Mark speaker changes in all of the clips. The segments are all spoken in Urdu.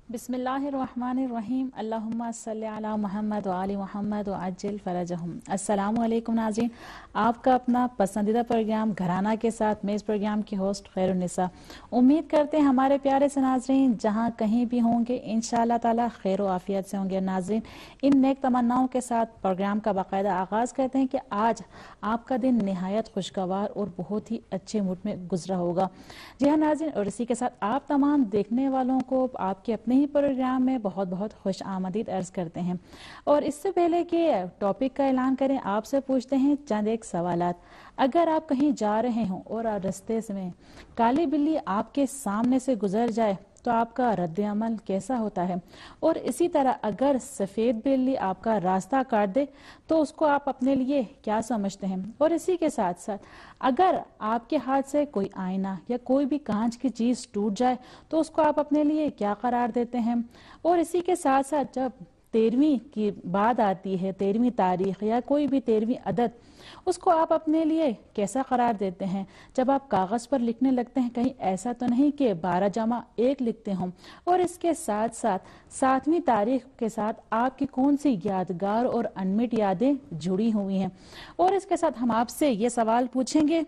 Speaker 1: बिस्मिल्लाहिर्रहमानिर्रहीम अल्लाहुम्मा सल्ली अला मुहम्मद व आलि मुहम्मद व अज्जिल फरजहुम। अस्सलामु अलैकुम नाज़रीन, आपका अपना पसंदीदा प्रोग्राम घराना के साथ मैं इस प्रोग्राम की होस्ट खैरुन्निसा। उम्मीद करते हैं हमारे प्यारे से नाज़रीन जहाँ कहीं भी होंगे इंशाअल्लाह ताला खैर व आफियत से होंगे। नाज़रीन, इन नेक तमन्नाओं के साथ प्रोग्राम का बाकायदा आगाज़ करते हैं कि आज आपका दिन निहायत खुशगवार और बहुत ही अच्छे मूड में गुजरा होगा। जी हाँ नाज़रीन, और इसी के साथ आप तमाम देखने वालों को आपके अपने ही प्रोग्राम में बहुत बहुत खुश आमदीद अर्ज करते हैं। और इससे पहले कि टॉपिक का ऐलान करें, आपसे पूछते हैं चंद एक सवालात। अगर आप कहीं जा रहे हों और रास्ते में काली बिल्ली आपके सामने से गुजर जाए तो आपका रद्द अमल कैसा होता है? और इसी तरह अगर सफ़ेद बिल्ली आपका रास्ता काट दे तो उसको आप अपने लिए क्या समझते हैं? और इसी के साथ साथ अगर आपके हाथ से कोई आईना या कोई भी कांच की चीज़ टूट जाए तो उसको आप अपने लिए क्या करार देते हैं? और इसी के साथ साथ जब 13वीं की बात आती है, 13वीं तारीख या कोई भी 13वीं अदद, उसको आप अपने लिए कैसा करार देते हैं? जब आप कागज़ पर लिखने लगते हैं कहीं ऐसा तो नहीं कि 12 जमा 1 लिखते हों? और इसके साथ साथ 7वीं तारीख के साथ आपकी कौन सी यादगार और अनमिट यादें जुड़ी हुई हैं? और इसके साथ हम आपसे ये सवाल पूछेंगे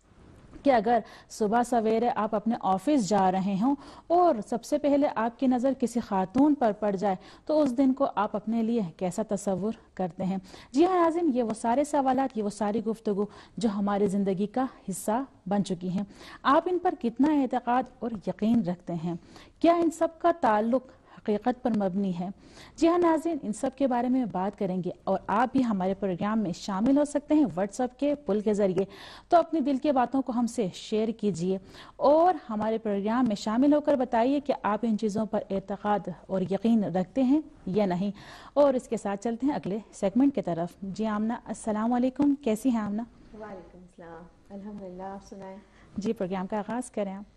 Speaker 1: कि अगर सुबह सवेरे आप अपने ऑफिस जा रहे हों और सबसे पहले आपकी नज़र किसी खातून पर पड़ जाए तो उस दिन को आप अपने लिए कैसा तस्वुर करते हैं? जी हाँ नाज़रीन, ये वो सारे सवालात, ये वो सारी गुफ्तगू जो हमारी ज़िंदगी का हिस्सा बन चुकी हैं, आप इन पर कितना एतक़ाद और यकीन रखते हैं? क्या इन सब का ताल्लुक हकीकत पर मबनी है? जी हाँ नाज़रीन, इन सब के बारे में बात करेंगे और आप भी हमारे प्रोग्राम में शामिल हो सकते हैं व्हाट्सएप के पुल के ज़रिए। तो अपनी दिल की बातों को हमसे शेयर कीजिए और हमारे प्रोग्राम में शामिल होकर बताइए कि आप इन चीज़ों पर एतक़ाद और यकीन रखते हैं या नहीं। और इसके साथ चलते हैं अगले सेगमेंट की तरफ। जी आमना, अस्सलाम वालेकुम, कैसी हैं आमना?
Speaker 2: वालेकुम सलाम, अल्हम्दुलिल्लाह। आप सुनाएं?
Speaker 1: जी, प्रोग्राम का आगाज़ करें आप।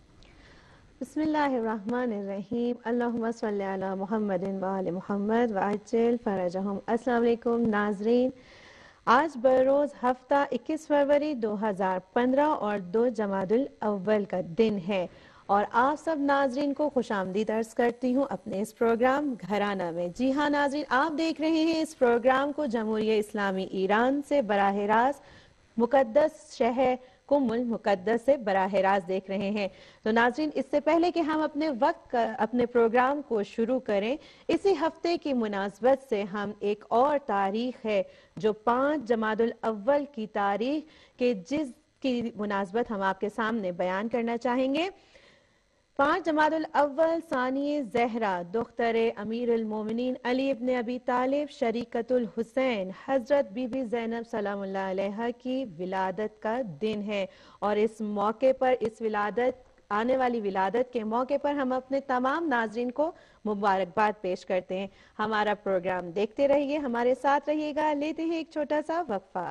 Speaker 2: बिस्मिल्लाहिर्रहमानिर्रहीम, अल्लाहुम्मा सल्ली अला मुहम्मदिन व आलि मुहम्मद व अज्जिल फरजहुम। अस्सलाम वालेकुम नाज़रीन, आज बरोज़ हफ्ता 21 फरवरी 2015 और 2 जमादुल अव्वल का दिन है और आप सब नाजरीन को खुशामदीद अर्ज करती हूँ अपने इस प्रोग्राम घराना में। जी हाँ नाजरीन, आप देख रहे हैं इस प्रोग्राम को जमहूरिया इस्लामी ईरान से बराह रास्त मुकद्दस शहर कुमुल मुकद्दस से बराह रास्त देख रहे हैं। तो नाजरीन, इससे पहले कि हम अपने प्रोग्राम को शुरू करें, इसी हफ्ते की मुनासबत से हम एक और तारीख है जो 5 जमादुल अव्वल की तारीख के जिसकी मुनासबत हम आपके सामने बयान करना चाहेंगे। 5 जमादुल अव्वल सानिए ज़हरा दुख्तरे अमीरुल मोमिनीन अली इब्न अबी तालिब शरीकतुल हुसैन हजरत बीबी ज़ैनब सलामुल्लाह अलैहा की विलादत का दिन है और इस मौके पर, इस विलादत आने वाली विलादत के मौके पर हम अपने तमाम नाजरीन को मुबारकबाद पेश करते हैं। हमारा प्रोग्राम देखते रहिए, हमारे साथ रहिएगा। लेते हैं एक छोटा सा वक्फा।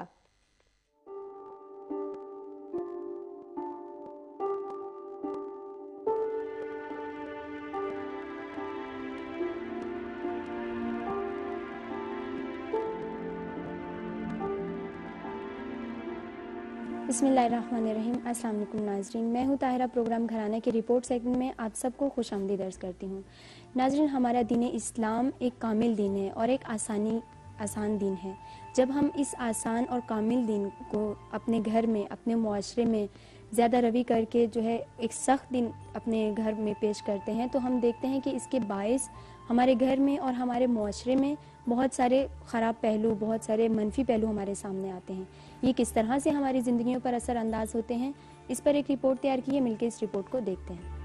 Speaker 3: बिस्मिल्लाहिर्रहमानिर्रहीम। अस्सलाम वालेकुम नाजरीन, मैं हूँ ताहिरा। प्रोग्राम घराने के रिपोर्ट सेगमेंट में आप सबको खुशामदीद अर्ज़ करती हूँ। नाजरीन, हमारा दीन इस्लाम एक कामिल दीन है और एक आसान दीन है। जब हम इस आसान और कामिल दीन को अपने घर में, अपने मुआशरे में ज़्यादा रवी करके जो है एक सख्त दिन अपने घर में पेश करते हैं तो हम देखते हैं कि इसके बायस हमारे घर में और हमारे मुआशरे में बहुत सारे ख़राब पहलू, बहुत सारे मनफी पहलू हमारे सामने आते हैं। ये किस तरह से हमारी ज़िंदगियों पर असर अंदाज होते हैं, इस पर एक रिपोर्ट तैयार की है। मिलकर इस रिपोर्ट को देखते हैं।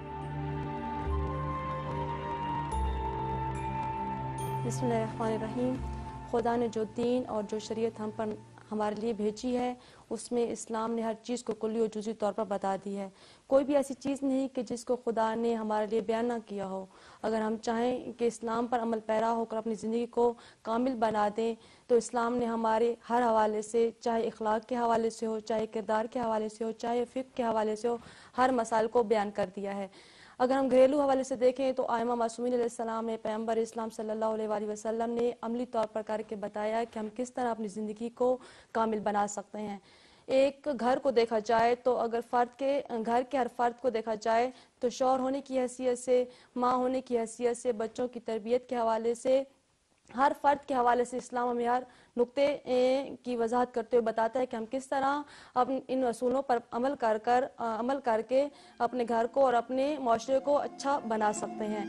Speaker 4: बिस्मिल्लाहिर्रहमानिर्रहीम। खुदा ने जो दीन और जो शरीयत हम पर हमारे लिए भेजी है उसमें इस्लाम ने हर चीज़ को कुल्ली और जुज़ी तौर पर बता दी है। कोई भी ऐसी चीज़ नहीं कि जिसको खुदा ने हमारे लिए बयान ना किया हो। अगर हम चाहें कि इस्लाम पर अमल पैरा होकर अपनी ज़िंदगी को कामिल बना दें तो इस्लाम ने हमारे हर हवाले से, चाहे इखलाक के हवाले से हो, चाहे किरदार के हवाले से हो, चाहे फ़िक़्ह के हवाले से हो, हर मसाइल को बयान कर दिया है। अगर हम घरेलू हवाले से देखें तो आइमा मासूमीन अलैहिस्सलाम ने, पैगम्बर इस्लाम सल्लल्लाहु अलैहि वसल्लम ने अमली तौर पर करके बताया कि हम किस तरह अपनी ज़िंदगी को कामिल बना सकते हैं। ایک گھر کو دیکھا جائے تو اگر گھر کے ہر فرد کو دیکھا جائے تو شوہر ہونے کی حیثیت سے، ماں ہونے کی حیثیت سے، بچوں کی تربیت کے حوالے سے، ہر فرد کے حوالے سے اسلام ہمیں ہر نقطے کی وضاحت کرتے ہوئے بتاتا ہے کہ ہم کس طرح ان اصولوں پر عمل کر کے اپنے گھر کو اور اپنے معاشرے کو اچھا بنا سکتے ہیں۔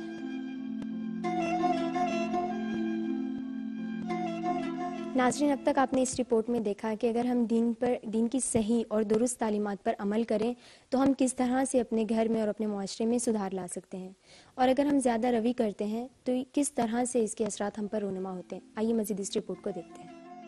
Speaker 3: ناظرین، اب تک آپ نے اس رپورٹ میں دیکھا کہ اگر ہم دین کی صحیح اور درست تعلیمات پر عمل کریں تو ہم کس طرح سے اپنے گھر میں اور اپنے معاشرے میں سدھار لا سکتے ہیں، اور اگر ہم زیادہ روی کرتے ہیں تو کس طرح سے اس کے اثرات ہم پر رونما ہوتے ہیں۔ آئیے مزید اس رپورٹ کو دیکھتے ہیں۔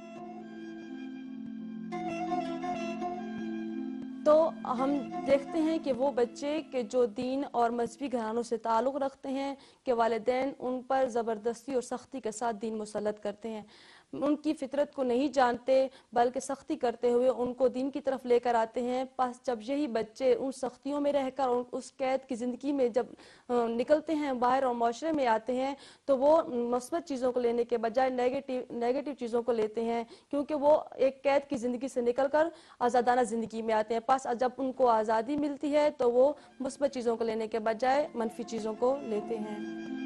Speaker 4: تو ہم دیکھتے ہیں کہ وہ بچے کہ جو دین اور مذہبی گھرانوں سے تعلق رکھتے ہیں کہ والدین ان پر زبردستی اور سختی کے ساتھ دین مسلط کرتے ہیں، ان کی فطرت کو نہیں جانتے بلکہ سختی کرتے ہوئے ان کو دین کی طرف لے کر آتے ہیں۔ پس جب یہی بچے ان سختیوں میں رہ کر اس قید کی زندگی میں جب نکلتے ہیں باہر اور معاشرے میں آتے ہیں تو وہ مثبت چیزوں کو لینے کے بجائے نیگیٹو چیزوں کو لیتے ہیں، کیونکہ وہ ایک قید کی زندگی سے نکل کر آزادانہ زندگی میں آتے ہیں۔ پس جب ان کو آزادی ملتی ہے تو وہ مثبت چیزوں کو لینے کے بجائے منفی چیزوں کو لیتے ہیں۔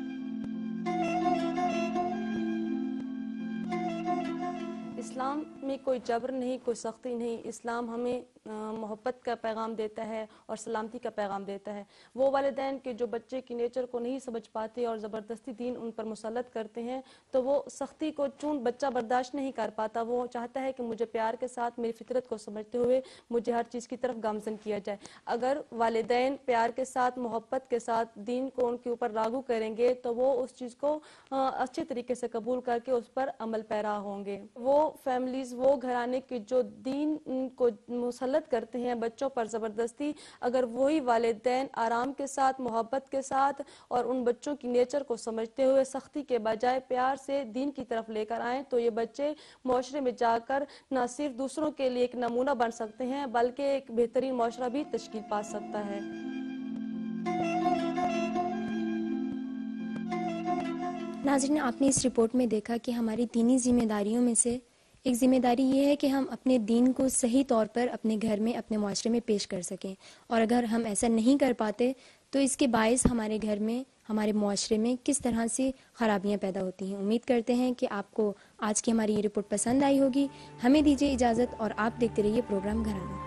Speaker 4: اسلام میں کوئی جبر نہیں، کوئی سختی نہیں، اسلام ہمیں محبت کا پیغام دیتا ہے اور سلامتی کا پیغام دیتا ہے۔ وہ والدین کے جو بچے کی نیچر کو نہیں سمجھ پاتے اور زبردستی دین ان پر مسلط کرتے ہیں تو وہ سختی کو چون بچہ برداشت نہیں کر پاتا، وہ چاہتا ہے کہ مجھے پیار کے ساتھ میری فطرت کو سمجھتے ہوئے مجھے ہر چیز کی طرف گامزن کیا جائے۔ اگر والدین پیار کے ساتھ، محبت کے ساتھ دین کو ان کے اوپر لاگو کریں گے تو وہ اس چیز کو اچھے طریقے سے قبول کر کے اس پر عمل پیرا ہوں گے۔ وہ فیملیز، وہ گھرانے کے جو دین کو مسلط کرتے ہیں بچوں پر زبردستی، اگر وہی والدین آرام کے ساتھ، محبت کے ساتھ اور ان بچوں کی نیچر کو سمجھتے ہوئے سختی کے بجائے پیار سے دین کی طرف لے کر آئیں تو یہ بچے معاشرے میں جا کر نہ صرف دوسروں کے لیے ایک نمونہ بن سکتے ہیں بلکہ ایک بہترین معاشرہ بھی تشکیل پا سکتا ہے۔
Speaker 3: ناظرین، آپ نے اس رپورٹ میں دیکھا کہ ہماری دینی ذمہ داریوں میں سے ایک ذمہ داری یہ ہے کہ ہم اپنے دین کو صحیح طور پر اپنے گھر میں، اپنے معاشرے میں پیش کر سکیں، اور اگر ہم ایسا نہیں کر پاتے تو اس کے باعث ہمارے گھر میں، ہمارے معاشرے میں کس طرح سے خرابیاں پیدا ہوتی ہیں۔ امید کرتے ہیں کہ آپ کو آج کی ہماری یہ رپورٹ پسند آئی ہوگی۔ ہمیں دیجیے اجازت اور آپ دیکھتے رہیے پروگرام گھرانہ۔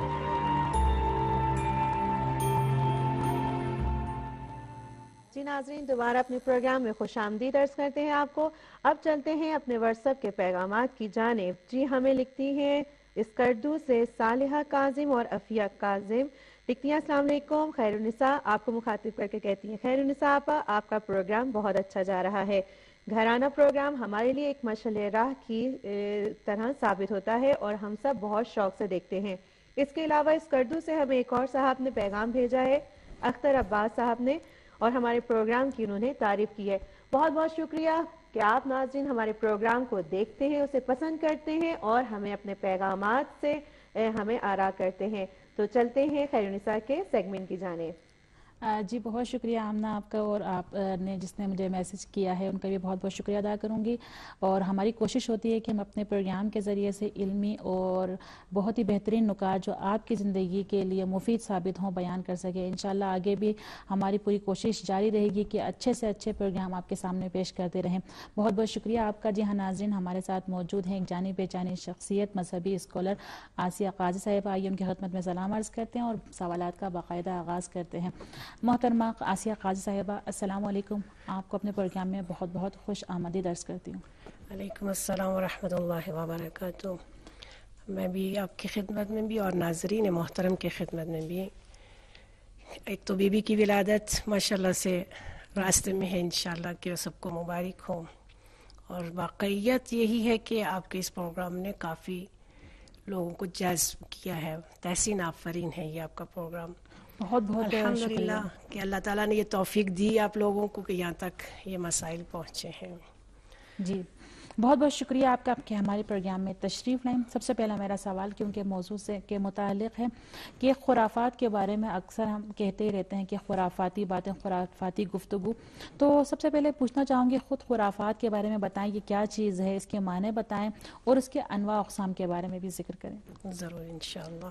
Speaker 2: جی ناظرین، دوبارہ اپنے پروگرام میں خوش آمدید عرض کرتے ہیں آپ کو۔ اب چلتے ہیں اپنے واٹس ایپ کے پیغامات کی جانب۔ جی ہمیں لکھتی ہیں اسکردو سے صالحہ کاظم اور عفیہ کاظم، لکھتی ہیں السلام علیکم، خیر النساء، آپ کو مخاطب کر کے کہتی ہیں خیر النساء آپا، آپ کا پروگرام بہت اچھا جا رہا ہے۔ گھرانہ پروگرام ہمارے لیے ایک مشعل راہ کی طرح ثابت ہوتا ہے اور ہم سب بہت شوق سے دیکھتے ہیں۔ اس کے علاوہ اسکردو سے ہمیں ایک اور صاحب نے پیغام بھیجا ہے، اختر عباس صاحب نے، اور ہمارے پروگرام کی انہوں نے تعریف کی ہے۔ بہت بہت شکریہ کہ آپ ناظرین ہمارے پروگرام کو دیکھتے ہیں، اسے پسند کرتے ہیں اور ہمیں اپنے پیغامات سے ہمیں آراء کرتے ہیں۔ تو چلتے ہیں خیر النساء کے سیگمنٹ کی جانب۔
Speaker 1: جی بہت شکریہ آمنہ آپ کا، اور آپ نے جس نے مجھے میسج کیا ہے ان کا بھی بہت بہت شکریہ ادا کروں گی۔ اور ہماری کوشش ہوتی ہے کہ ہم اپنے پروگرام کے ذریعے سے علمی اور بہت ہی بہترین نکات جو آپ کی زندگی کے لیے مفید ثابت ہوں بیان کر سکیں۔ انشاءاللہ آگے بھی ہماری پوری کوشش جاری رہے گی کہ اچھے سے اچھے پروگرام آپ کے سامنے پیش کرتے رہیں۔ بہت بہت شکریہ آپ کا۔ جی ہاں ناظرین، ہمارے ساتھ موجود ہیں ایک جانی پہچانی شخصیت، مذہبی اسکالر آسیہ قاضی صاحبہ۔ آئیے ان کی خدمت میں سلام عرض کرتے ہیں اور سوالات کا باقاعدہ آغاز کرتے ہیں۔ محترمہ آسیہ قاضی صاحبہ، السلام علیکم، آپ کو اپنے پروگرام میں بہت بہت خوش آمدید عرض کرتی ہوں۔
Speaker 5: وعلیکم السلام ورحمۃ اللہ وبرکاتہ۔ میں بھی آپ کی خدمت میں بھی اور ناظرین محترم کی خدمت میں بھی، ایک تو بی بی کی ولادت ماشاءاللہ سے راستے میں ہے، انشاءاللہ کہ سب کو مبارک ہو، اور واقعیت یہی ہے کہ آپ کے اس پروگرام نے کافی لوگوں کو جذب کیا ہے، تحسین آفرین ہے یہ آپ کا پروگرام۔
Speaker 1: بہت بہت
Speaker 5: الحمدللہ کہ اللہ تعالیٰ نے یہ توفیق دی آپ لوگوں کو کہ یہاں تک یہ مسائل پہنچے ہیں۔
Speaker 1: جی بہت بہت شکریہ آپ کا کہ ہمارے پروگرام میں تشریف لائیں. سب سے پہلا میرا سوال کیونکہ موضوع سے کے متعلق ہے کہ خرافات کے بارے میں اکثر ہم کہتے ہی رہتے ہیں کہ خرافاتی باتیں، خرافاتی گفتگو. تو سب سے پہلے پوچھنا چاہوں گی خود خرافات کے بارے میں بتائیں یہ کیا چیز ہے، اس کے معنی بتائیں اور اس کے انواع اقسام کے بارے میں بھی ذکر کریں.
Speaker 5: ضرور انشاءاللہ.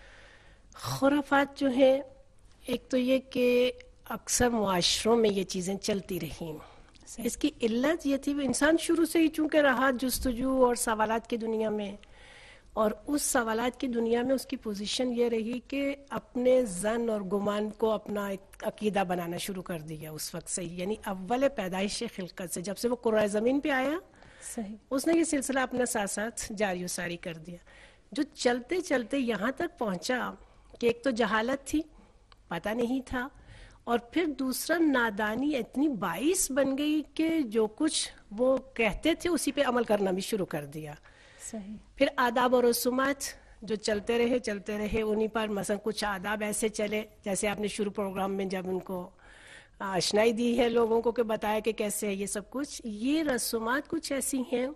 Speaker 5: خرافات جو ہے، ایک تو یہ کہ اکثر معاشروں میں یہ چیزیں چلتی رہیں. اس کی علت یہ تھی کہ انسان شروع سے ہی چونکہ رہا جستجو اور سوالات کی دنیا میں، اور اس سوالات کی دنیا میں اس کی پوزیشن یہ رہی کہ اپنے ظن اور گمان کو اپنا ایک عقیدہ بنانا شروع کر دیا اس وقت سے، یعنی اول پیدائش خلقت سے جب سے وہ کرۂ زمین پہ آیا اس نے یہ سلسلہ اپنے ساتھ ساتھ جاری و ساری کر دیا، جو چلتے چلتے یہاں تک پہنچا کہ ایک تو جہالت تھی، پتہ نہیں تھا، اور پھر دوسرا نادانی اتنی باعث بن گئی کہ جو کچھ وہ کہتے تھے اسی پہ عمل کرنا بھی شروع کر دیا. پھر آداب و رسومات جو چلتے رہے انہی پر مثلا کچھ آداب ایسے چلے جیسے آپ نے شروع پروگرام میں جب ان کو آشنائی دی ہے لوگوں کو کہ بتایا کہ کیسے ہے یہ سب کچھ. یہ رسومات کچھ ایسی ہیں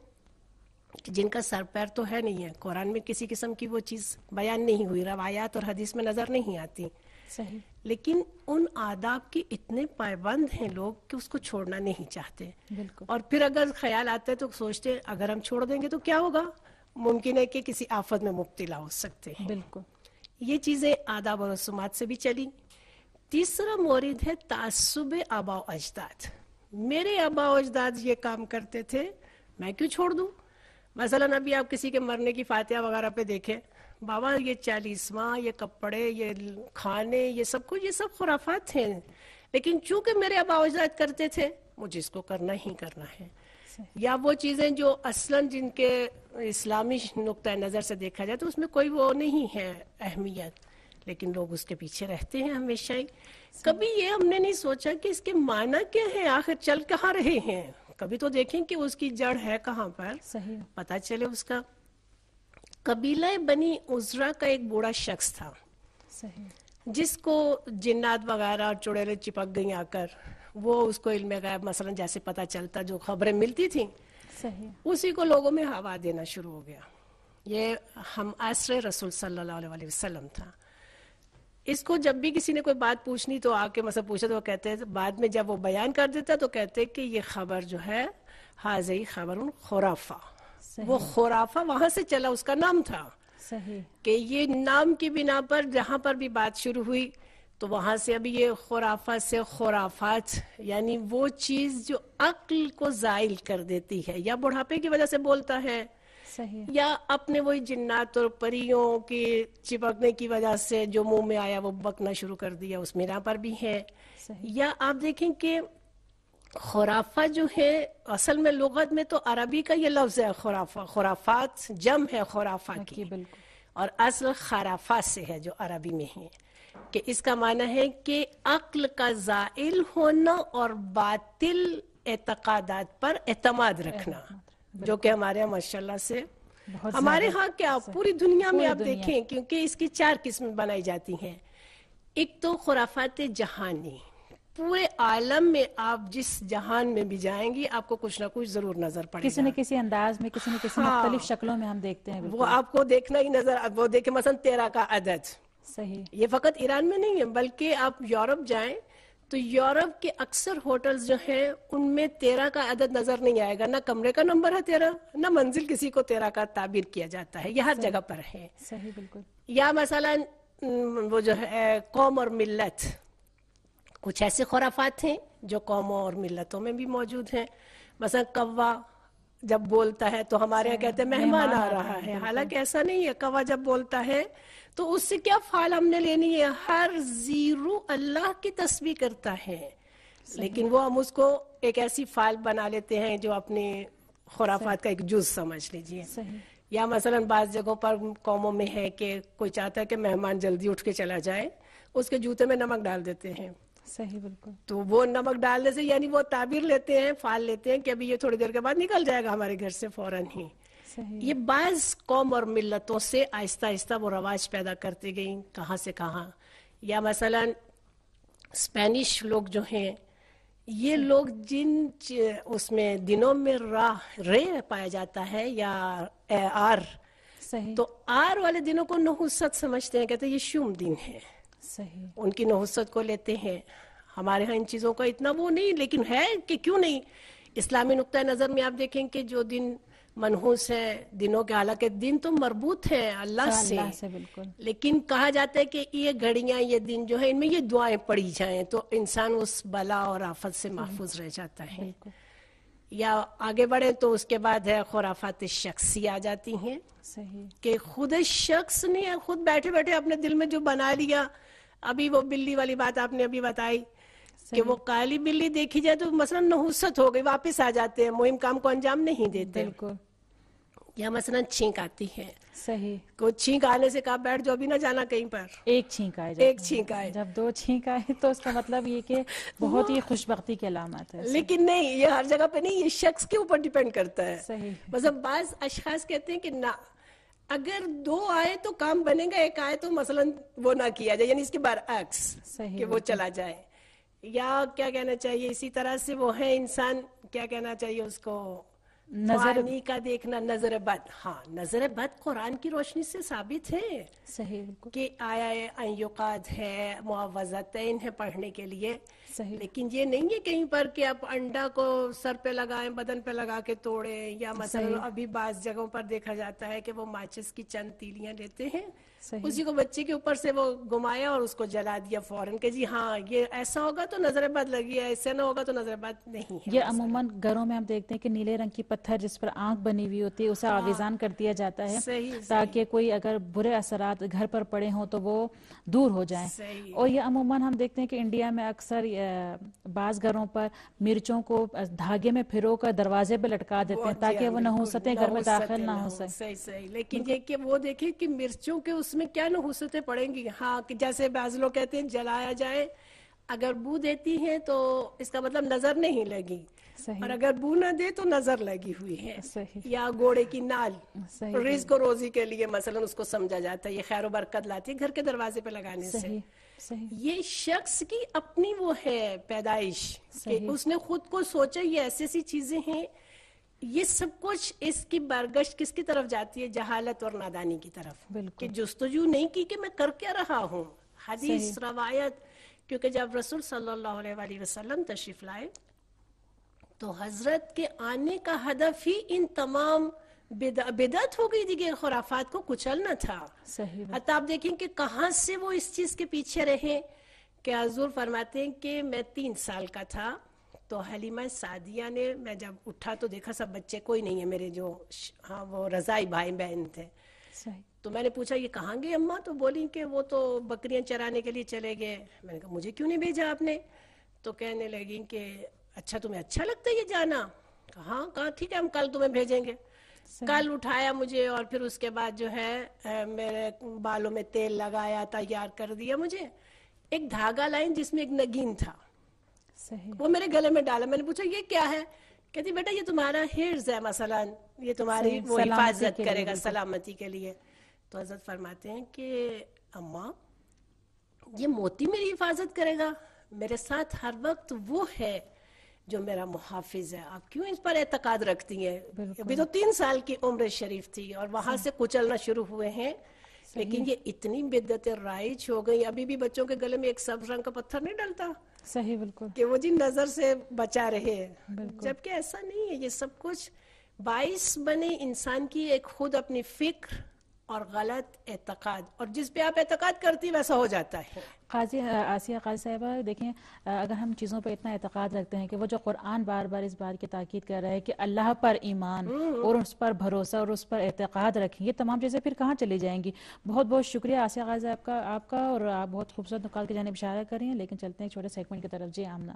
Speaker 5: جن کا سر پیر تو ہے نہیں ہے، قرآن میں کسی قسم کی وہ چیز بیان نہیں ہوئی، روایات اور حدیث میں نظر نہیں آتی. لیکن ان آداب کی اتنے پابند ہیں لوگ کہ اس کو چھوڑنا نہیں چاہتے. اور پھر اگر خیال آتا ہے تو سوچتے اگر ہم چھوڑ دیں گے تو کیا ہوگا، ممکن ہے کہ کسی آفت میں مبتلا ہو سکتے ہیں. یہ چیزیں آداب و رسومات سے بھی چلی. تیسرا مورد ہے تعصب آبا و اجداد. میرے آبا و اجداد یہ کام کرتے تھے، میں کیوں چھوڑ دوں؟ مثلا ابھی آپ کسی کے مرنے کی فاتحہ وغیرہ پہ دیکھیں، بابا یہ 40واں، یہ کپڑے، یہ کھانے، یہ سب کچھ، یہ سب خرافات ہیں، لیکن چونکہ میرے آبا و اجداد کرتے تھے مجھے اس کو کرنا ہی کرنا ہے. یا وہ چیزیں جو اصلاً جن کے اسلامی نقطۂ نظر سے دیکھا جائے تو اس میں کوئی وہ نہیں ہے اہمیت، لیکن لوگ اس کے پیچھے رہتے ہیں ہمیشہ ہی. کبھی یہ ہم نے نہیں سوچا کہ اس کے معنی کیا ہے، آخر چل کہاں رہے ہیں. کبھی تو دیکھیں کہ اس کی جڑ ہے کہاں پر، پتہ چلے اس کا. قبیلہ بنی عزرا کا ایک بوڑھا شخص تھا جس کو جنات وغیرہ اور چڑیلیں چپک گئیں آ کر، وہ اس کو علم غیب مثلا جیسے پتہ چلتا جو خبریں ملتی تھیں اسی کو لوگوں میں ہوا دینا شروع ہو گیا. یہ ہم عصر رسول صلی اللہ علیہ وسلم تھا. اس کو جب بھی کسی نے کوئی بات پوچھنی تو آ کے مثلا پوچھا تو وہ کہتے ہیں، بعد میں جب وہ بیان کر دیتا تو کہتے کہ یہ خبر جو ہے حاضی خبر خرافہ. وہ خرافہ وہاں سے چلا، اس کا نام تھا کہ یہ نام کی بنا پر جہاں پر بھی بات شروع ہوئی تو وہاں سے ابھی یہ خرافہ سے خرافات، یعنی وہ چیز جو عقل کو زائل کر دیتی ہے، یا بڑھاپے کی وجہ سے بولتا ہے، یا اپنے وہی جنات اور پریوں کی چپکنے کی وجہ سے جو منہ میں آیا وہ بکنا شروع کر دیا، اس میں یہاں پر بھی ہے. یا آپ دیکھیں کہ خرافہ جو ہے اصل میں لغت میں تو عربی کا یہ لفظ ہے خرافہ، خرافات جم ہے خرافہ کی، اور اصل خرافات سے ہے جو عربی میں ہے، کہ اس کا معنی ہے کہ عقل کا زائل ہونا اور باطل اعتقادات پر اعتماد رکھنا، جو کہ ہمارے یہاں ماشاءاللہ سے ہمارے ہاں کیا پوری دنیا میں آپ دیکھیں، کیونکہ اس کی 4 قسمیں بنائی جاتی ہیں. ایک تو خرافات جہانی، پورے عالم میں آپ جس جہان میں بھی جائیں گی آپ کو کچھ نہ کچھ ضرور نظر پڑے گا،
Speaker 1: کسی نہ کسی انداز میں، کسی نہ کسی مختلف شکلوں میں ہم دیکھتے ہیں.
Speaker 5: وہ آپ کو دیکھنا ہی نظر، وہ دیکھیں مثلا 13 کا عدد. یہ فقط ایران میں نہیں ہے بلکہ آپ یورپ جائیں تو یورپ کے اکثر ہوٹلز جو ہیں ان میں 13 کا عدد نظر نہیں آئے گا، نہ کمرے کا نمبر ہے 13، نہ منزل کسی کو 13 کا تعبیر کیا جاتا ہے، یہ ہر جگہ پر ہے.
Speaker 1: بالکل.
Speaker 5: یا مثلا وہ جو ہے قوم اور ملت، کچھ ایسے خرافات ہیں جو قوموں اور ملتوں میں بھی موجود ہیں. مثلا کوا جب بولتا ہے تو ہمارے یہاں کہتے ہیں مہمان آ رہا ہے، حالانکہ ایسا نہیں ہے. کوا جب بولتا ہے تو اس سے کیا فعال ہم نے لینی ہے، ہر زیرو اللہ کی تسبیح کرتا ہے، لیکن وہ ہم اس کو ایک ایسی فعال بنا لیتے ہیں جو اپنے خرافات کا ایک جز سمجھ لیجئے. یا مثلا بعض جگہوں پر قوموں میں ہے کہ کوئی چاہتا ہے کہ مہمان جلدی اٹھ کے چلا جائے، اس کے جوتے میں نمک ڈال دیتے ہیں.
Speaker 1: بالکل.
Speaker 5: تو وہ نمک ڈالنے سے یعنی وہ تعبیر لیتے ہیں، فعال لیتے ہیں کہ ابھی یہ تھوڑی دیر کے بعد نکل جائے گا ہمارے گھر سے فوراً ہی. یہ بعض قوم اور ملتوں سے آہستہ آہستہ وہ رواج پیدا کرتے گئیں کہاں سے کہاں. یا مثلا اسپینش لوگ جو ہیں یہ لوگ جن اس میں دنوں میں رے پایا جاتا ہے یا آر،
Speaker 1: صحیح
Speaker 5: تو آر والے دنوں کو نحوست سمجھتے ہیں، کہتے ہیں یہ شوم دن ہے،
Speaker 1: صحیح
Speaker 5: ان کی نحوست کو لیتے ہیں. ہمارے ہاں ان چیزوں کا اتنا وہ نہیں، لیکن ہے کہ کیوں نہیں. اسلامی نقطۂ نظر میں آپ دیکھیں کہ جو دن منحوس ہے دنوں کے، حالانکہ دن تو مربوط ہے اللہ سے،
Speaker 1: اللہ سے بالکل.
Speaker 5: لیکن کہا جاتا ہے کہ یہ گھڑیاں، یہ دن جو ہے ان میں یہ دعائیں پڑھی جائیں تو انسان اس بلا اور آفت سے محفوظ رہ جاتا ہے.
Speaker 1: بالکل
Speaker 5: یا آگے بڑھیں تو اس کے بعد ہے خرافات شخصی آ جاتی ہیں،
Speaker 1: صحیح
Speaker 5: کہ خود شخص نے خود بیٹھے بیٹھے اپنے دل میں جو بنا لیا. ابھی وہ بلی والی بات آپ نے ابھی بتائی کہ وہ کالی بلی دیکھی جائے تو مثلا نحوست ہو گئی، واپس آ جاتے ہیں، مہم کام کو انجام نہیں دیتے.
Speaker 1: بالکل
Speaker 5: یا مثلا چھینک آتی ہے،
Speaker 1: صحیح.
Speaker 5: کوئی چھینک آنے سے کہا بیٹھ جو ابھی نہ جانا کہیں پر،
Speaker 1: ایک چھینک آئے
Speaker 5: ایک چھینک آئے،
Speaker 1: جب دو چھینک آئے تو اس کا مطلب یہ کہ بہت ہی خوش بختی کی علامت ہے.
Speaker 5: لیکن نہیں، یہ ہر جگہ پہ نہیں، یہ شخص کے اوپر ڈیپینڈ کرتا ہے.
Speaker 1: صحیح
Speaker 5: مطلب بعض اشخاص کہتے ہیں کہ نہ، اگر دو آئے تو کام بنے گا، ایک آئے تو مثلا وہ نہ کیا جائے، یعنی اس کے برعکس
Speaker 1: صحیح
Speaker 5: کہ وہ چلا جائے. یا کیا کہنا چاہیے، اسی طرح سے وہ ہے انسان، کیا کہنا چاہیے اس کو،
Speaker 1: نظر
Speaker 5: فانی کا دیکھنا، نظر بد. ہاں نظر بد قرآن کی روشنی سے ثابت ہے
Speaker 1: صحیح بالکل
Speaker 5: کہ آیا ان یقاد ہے، معوذتین ہے پڑھنے کے لیے.
Speaker 1: صحیح
Speaker 5: لیکن یہ نہیں ہے کہیں پر کہ آپ انڈا کو سر پہ لگائیں، بدن پہ لگا کے توڑیں، یا مثلا ابھی بعض جگہوں پر دیکھا جاتا ہے کہ وہ ماچس کی چند تیلیاں لیتے ہیں،
Speaker 1: صحیح
Speaker 5: اسی کو بچے کے اوپر سے وہ گھمایا اور اس کو جلا دیا فوراً کہ جی ہاں یہ ایسا ہوگا تو نظر بد لگی ہے، ایسے نہ ہوگا تو نظر بد نہیں ہے.
Speaker 1: یہ عموماً گھروں میں ہم دیکھتے ہیں کہ نیلے رنگ کی پتھر جس پر آنکھ بنی ہوئی ہوتی ہے اسے آویزان کر دیا جاتا ہے
Speaker 5: صحیح
Speaker 1: تاکہ کوئی اگر برے اثرات گھر پر پڑے ہوں تو وہ دور ہو جائیں.
Speaker 5: صحیح.
Speaker 1: اور یہ عموماً ہم دیکھتے ہیں کہ انڈیا میں اکثر بعض گھروں پر مرچوں کو دھاگے میں پھرو کر دروازے پہ لٹکا دیتے ہیں تاکہ وہ نحوستیں گھر میں داخل نہ ہو سکیں.
Speaker 5: صحیح صحیح. لیکن یہ کہ وہ دیکھیں کہ مرچوں کے اس میں کیا نحوستیں پڑیں گی. ہاں کہ جیسے بعض لوگ کہتے ہیں جلایا جائے، اگر بو دیتی ہیں تو اس کا مطلب نظر نہیں لگی،
Speaker 1: صحیح
Speaker 5: اور اگر بو نہ دے تو نظر لگی ہوئی ہے.
Speaker 1: صحیح
Speaker 5: یا گھوڑے کی نال
Speaker 1: صحیح
Speaker 5: رزق و روزی کے لیے مثلا اس کو سمجھا جاتا ہے، یہ خیر و برکت لاتی ہے گھر کے دروازے پہ لگانے سے.
Speaker 1: صحیح صحیح
Speaker 5: یہ شخص کی اپنی وہ ہے پیدائش کہ اس نے خود کو سوچا یہ ایسی ایسی چیزیں ہیں. یہ سب کچھ اس کی برگشت کس کی طرف جاتی ہے؟ جہالت اور نادانی کی طرف،
Speaker 1: بالکل.
Speaker 5: کہ جستجو نہیں کی کہ میں کر کیا رہا ہوں. حدیث روایت، کیونکہ جب رسول صلی اللہ علیہ وآلہ وسلم تشریف لائے تو حضرت کے آنے کا ہدف ہی ان تمام بدعت ہو گئی تھی کہ خرافات کو کچلنا تھا.
Speaker 1: صحیح
Speaker 5: حتی آپ دیکھیں کہ کہاں سے وہ اس چیز کے پیچھے رہے کہ حضور فرماتے ہیں کہ میں 3 سال کا تھا تو حلیمہ سعدیہ نے، میں جب اٹھا تو دیکھا سب بچے، کوئی نہیں ہے میرے جو ہاں وہ رضائی بھائی بہن تھے.
Speaker 1: صحیح
Speaker 5: تو میں نے پوچھا یہ کہاں گئے اماں؟ تو بولی کہ وہ تو بکریاں چرانے کے لیے چلے گئے. میں نے کہا مجھے کیوں نہیں بھیجا آپ نے؟ تو کہنے لگی کہ اچھا تمہیں اچھا لگتا ہے یہ جانا؟ ہاں. کہا ٹھیک ہے ہم کل تمہیں بھیجیں گے. کل اٹھایا مجھے اور پھر اس کے بعد جو ہے میرے بالوں میں تیل لگایا، تیار کر دیا مجھے. ایک دھاگا لائن جس میں ایک نگین تھا،
Speaker 1: صحیح
Speaker 5: وہ میرے گلے میں ڈالا. میں نے پوچھا یہ کیا ہے؟ کہتی بیٹا یہ تمہارا حرز ہے، مثلا یہ تمہاری وہ حفاظت کرے گا سلامتی کے لیے. تو حضرت فرماتے ہیں کہ اماں یہ موتی میری حفاظت کرے گا؟ میرے ساتھ ہر وقت وہ ہے جو میرا محافظ ہے، آپ کیوں اس پر اعتقاد رکھتی ہیں؟ ابھی تو 3 سال کی عمر شریف تھی اور وہاں سے کچلنا شروع ہوئے ہیں. لیکن یہ اتنی بدعتیں رائج ہو گئی، ابھی بھی بچوں کے گلے میں ایک سبز رنگ کا پتھر نہیں ڈلتا
Speaker 1: صحیح بالکل
Speaker 5: کہ وہ جی نظر سے بچا رہے، جبکہ ایسا نہیں ہے. یہ سب کچھ باعث بنے انسان کی ایک خود اپنی فکر اور غلط اعتقاد، اور جس پہ آپ اعتقاد کرتی ویسا ہو جاتا ہے.
Speaker 1: قاضی آسیہ قاضی صاحبہ دیکھیں، اگر ہم چیزوں پہ اتنا اعتقاد رکھتے ہیں کہ وہ جو قرآن بار بار اس بات کی تاکید کر رہا ہے کہ اللہ پر ایمان اور اس پر بھروسہ اور اس پر اعتقاد رکھیں، یہ تمام چیزیں پھر کہاں چلی جائیں گی؟ بہت بہت شکریہ آسیہ قاضی آپ کا اور آپ بہت خوبصورت نکات کی جانب اشارہ کر رہی ہیں. لیکن چلتے ہیں ایک چھوٹے سیگمنٹ کی طرف. جی آمنہ.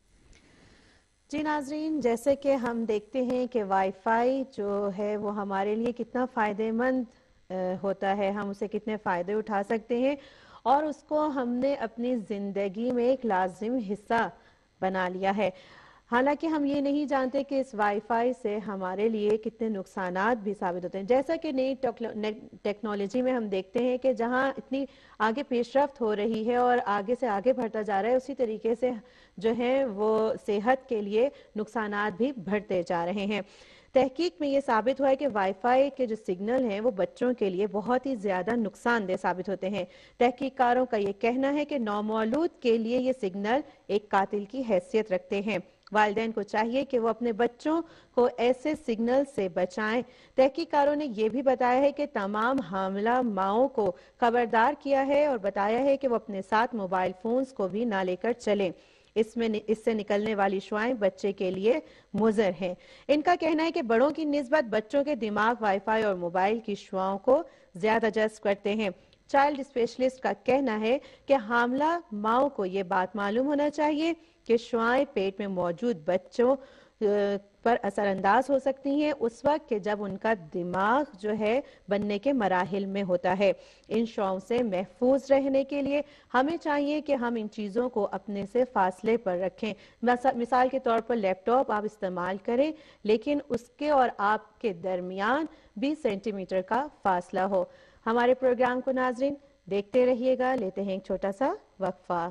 Speaker 2: جی ناظرین، جیسے کہ ہم دیکھتے ہیں کہ وائی فائی جو ہے وہ ہمارے لیے کتنا فائدہ مند ہوتا ہے، ہم اسے کتنے فائدے اٹھا سکتے ہیں، اور اس کو ہم نے اپنی زندگی میں ایک لازم حصہ بنا لیا ہے. حالانکہ ہم یہ نہیں جانتے کہ اس وائی فائی سے ہمارے لیے کتنے نقصانات بھی ثابت ہوتے ہیں. جیسا کہ نئی ٹیکنالوجی میں ہم دیکھتے ہیں کہ جہاں اتنی آگے پیش رفت ہو رہی ہے اور آگے سے آگے بڑھتا جا رہا ہے، اسی طریقے سے جو ہے وہ صحت کے لیے نقصانات بھی بڑھتے جا رہے ہیں. تحقیق میں یہ ثابت ہوا ہے کہ وائی فائی کے جو سگنل ہیں وہ بچوں کے لیے بہت ہی زیادہ نقصان دہ ثابت ہوتے ہیں. تحقیق کاروں کا یہ کہنا ہے کہ نومولود کے لیے یہ سگنل ایک قاتل کی حیثیت رکھتے ہیں. والدین کو چاہیے کہ وہ اپنے بچوں کو ایسے سگنل سے بچائیں. تحقیق کاروں نے یہ بھی بتایا ہے کہ تمام حاملہ ماؤں کو خبردار کیا ہے اور بتایا ہے کہ وہ اپنے ساتھ موبائل فونز کو بھی نہ لے کر چلیں. اس سے نکلنے والی شعاعیں بچے کے لیے مضر ہیں. ان کا کہنا ہے کہ بڑوں کی نسبت بچوں کے دماغ وائی فائی اور موبائل کی شعاعوں کو زیادہ جذب کرتے ہیں. چائلڈ اسپیشلسٹ کا کہنا ہے کہ حاملہ ماؤں کو یہ بات معلوم ہونا چاہیے کہ شعاعیں پیٹ میں موجود بچوں پر اثر انداز ہو سکتی ہیں اس وقت کہ جب ان کا دماغ جو ہے بننے کے مراحل میں ہوتا ہے. ان شعاعوں سے محفوظ رہنے کے لیے ہمیں چاہیے کہ ہم ان چیزوں کو اپنے سے فاصلے پر رکھیں. مثال کے طور پر لیپ ٹاپ آپ استعمال کریں لیکن اس کے اور آپ کے درمیان 20 سینٹی میٹر کا فاصلہ ہو. ہمارے پروگرام کو ناظرین دیکھتے رہیے گا. لیتے ہیں ایک چھوٹا سا وقفہ.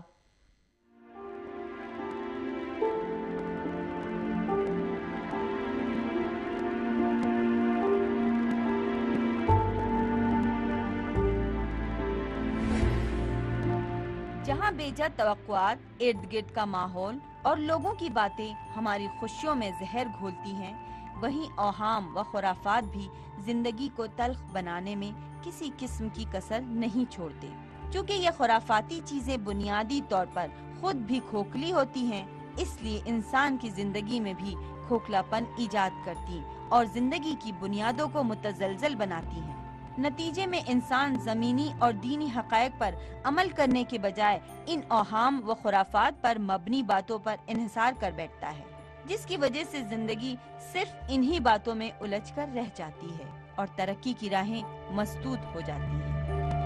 Speaker 6: جہاں بے جا توقعات، ارد گرد کا ماحول اور لوگوں کی باتیں ہماری خوشیوں میں زہر گھولتی ہیں، وہیں اوہام و خرافات بھی زندگی کو تلخ بنانے میں کسی قسم کی کسر نہیں چھوڑتے. چونکہ یہ خرافاتی چیزیں بنیادی طور پر خود بھی کھوکھلی ہوتی ہیں، اس لیے انسان کی زندگی میں بھی کھوکھلاپن ایجاد کرتی اور زندگی کی بنیادوں کو متزلزل بناتی ہیں. نتیجے میں انسان زمینی اور دینی حقائق پر عمل کرنے کے بجائے ان اوہام و خرافات پر مبنی باتوں پر انحصار کر بیٹھتا ہے، جس کی وجہ سے زندگی صرف انہی باتوں میں الجھ کر رہ جاتی ہے اور ترقی کی راہیں مسدود ہو جاتی ہیں.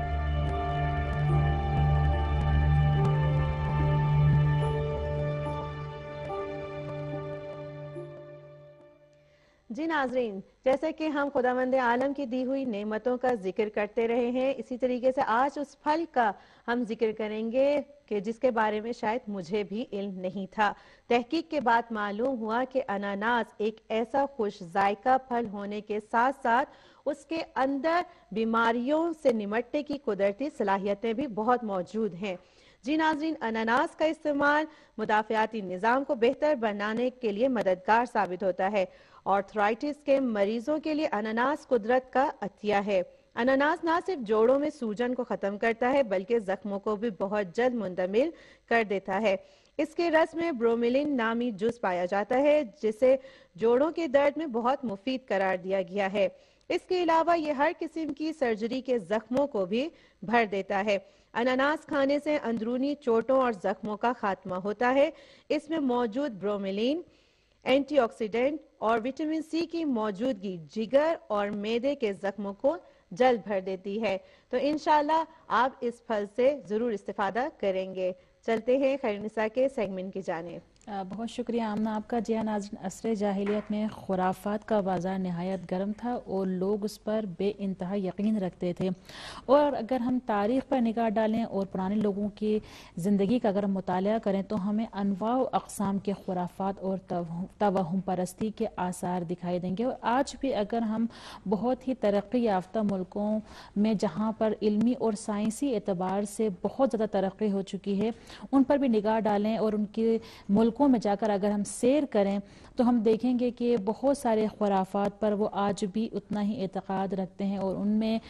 Speaker 2: جی ناظرین، جیسے کہ ہم خداوند عالم کی دی ہوئی نعمتوں کا ذکر کرتے رہے ہیں، اسی طریقے سے آج اس پھل کا ہم ذکر کریں گے کہ جس کے بارے میں شاید مجھے بھی علم نہیں تھا. تحقیق کے بعد معلوم ہوا کہ اناناس ایک ایسا خوش ذائقہ پھل ہونے کے ساتھ ساتھ اس کے اندر بیماریوں سے نمٹنے کی قدرتی صلاحیتیں بھی بہت موجود ہیں. جی ناظرین، اناناس کا استعمال مدافعاتی نظام کو بہتر بنانے کے لیے مددگار ثابت ہوتا ہے. آرتھرائٹس کے مریضوں کے لیے اناناس قدرت کا عطیہ ہے. اناناس نہ صرف جوڑوں میں سوجن کو ختم کرتا ہے بلکہ زخموں کو بھی بہت جلد منتمل کر دیتا ہے. اس کے رس میں برومیلن نامی جز پایا جاتا ہے جسے جوڑوں کے درد میں بہت مفید قرار دیا گیا ہے. اس کے علاوہ یہ ہر قسم کی سرجری کے زخموں کو بھی بھر دیتا ہے. اناناس کھانے سے اندرونی چوٹوں اور زخموں کا خاتمہ ہوتا ہے. اس میں موجود برومیلین اینٹی آکسیڈنٹ اور وٹامن سی کی موجودگی جگر اور معدے کے زخموں کو جلد بھر دیتی ہے. تو انشاءاللہ آپ اس پھل سے ضرور استفادہ کریں گے. چلتے ہیں خیر نساء کے سیگمنٹ کی جانب.
Speaker 1: بہت شکریہ آمنہ آپ کا. جی ہاں ناظرین، عصر جاہلیت میں خرافات کا بازار نہایت گرم تھا اور لوگ اس پر بے انتہا یقین رکھتے تھے. اور اگر ہم تاریخ پر نگاہ ڈالیں اور پرانے لوگوں کی زندگی کا اگر ہم مطالعہ کریں تو ہمیں انواع و اقسام کے خرافات اور توہم پرستی کے آثار دکھائی دیں گے. اور آج بھی اگر ہم بہت ہی ترقی یافتہ ملکوں میں جہاں پر علمی اور سائنسی اعتبار سے بہت زیادہ ترقی ہو چکی ہے ان پر بھی نگاہ ڈالیں اور ان کے ملکوں میں جا کر اگر ہم سیر کریں تو ہم دیکھیں گے کہ بہت سارے خرافات پر وہ آج بھی اتنا ہی اعتقاد رکھتے ہیں اور ان میں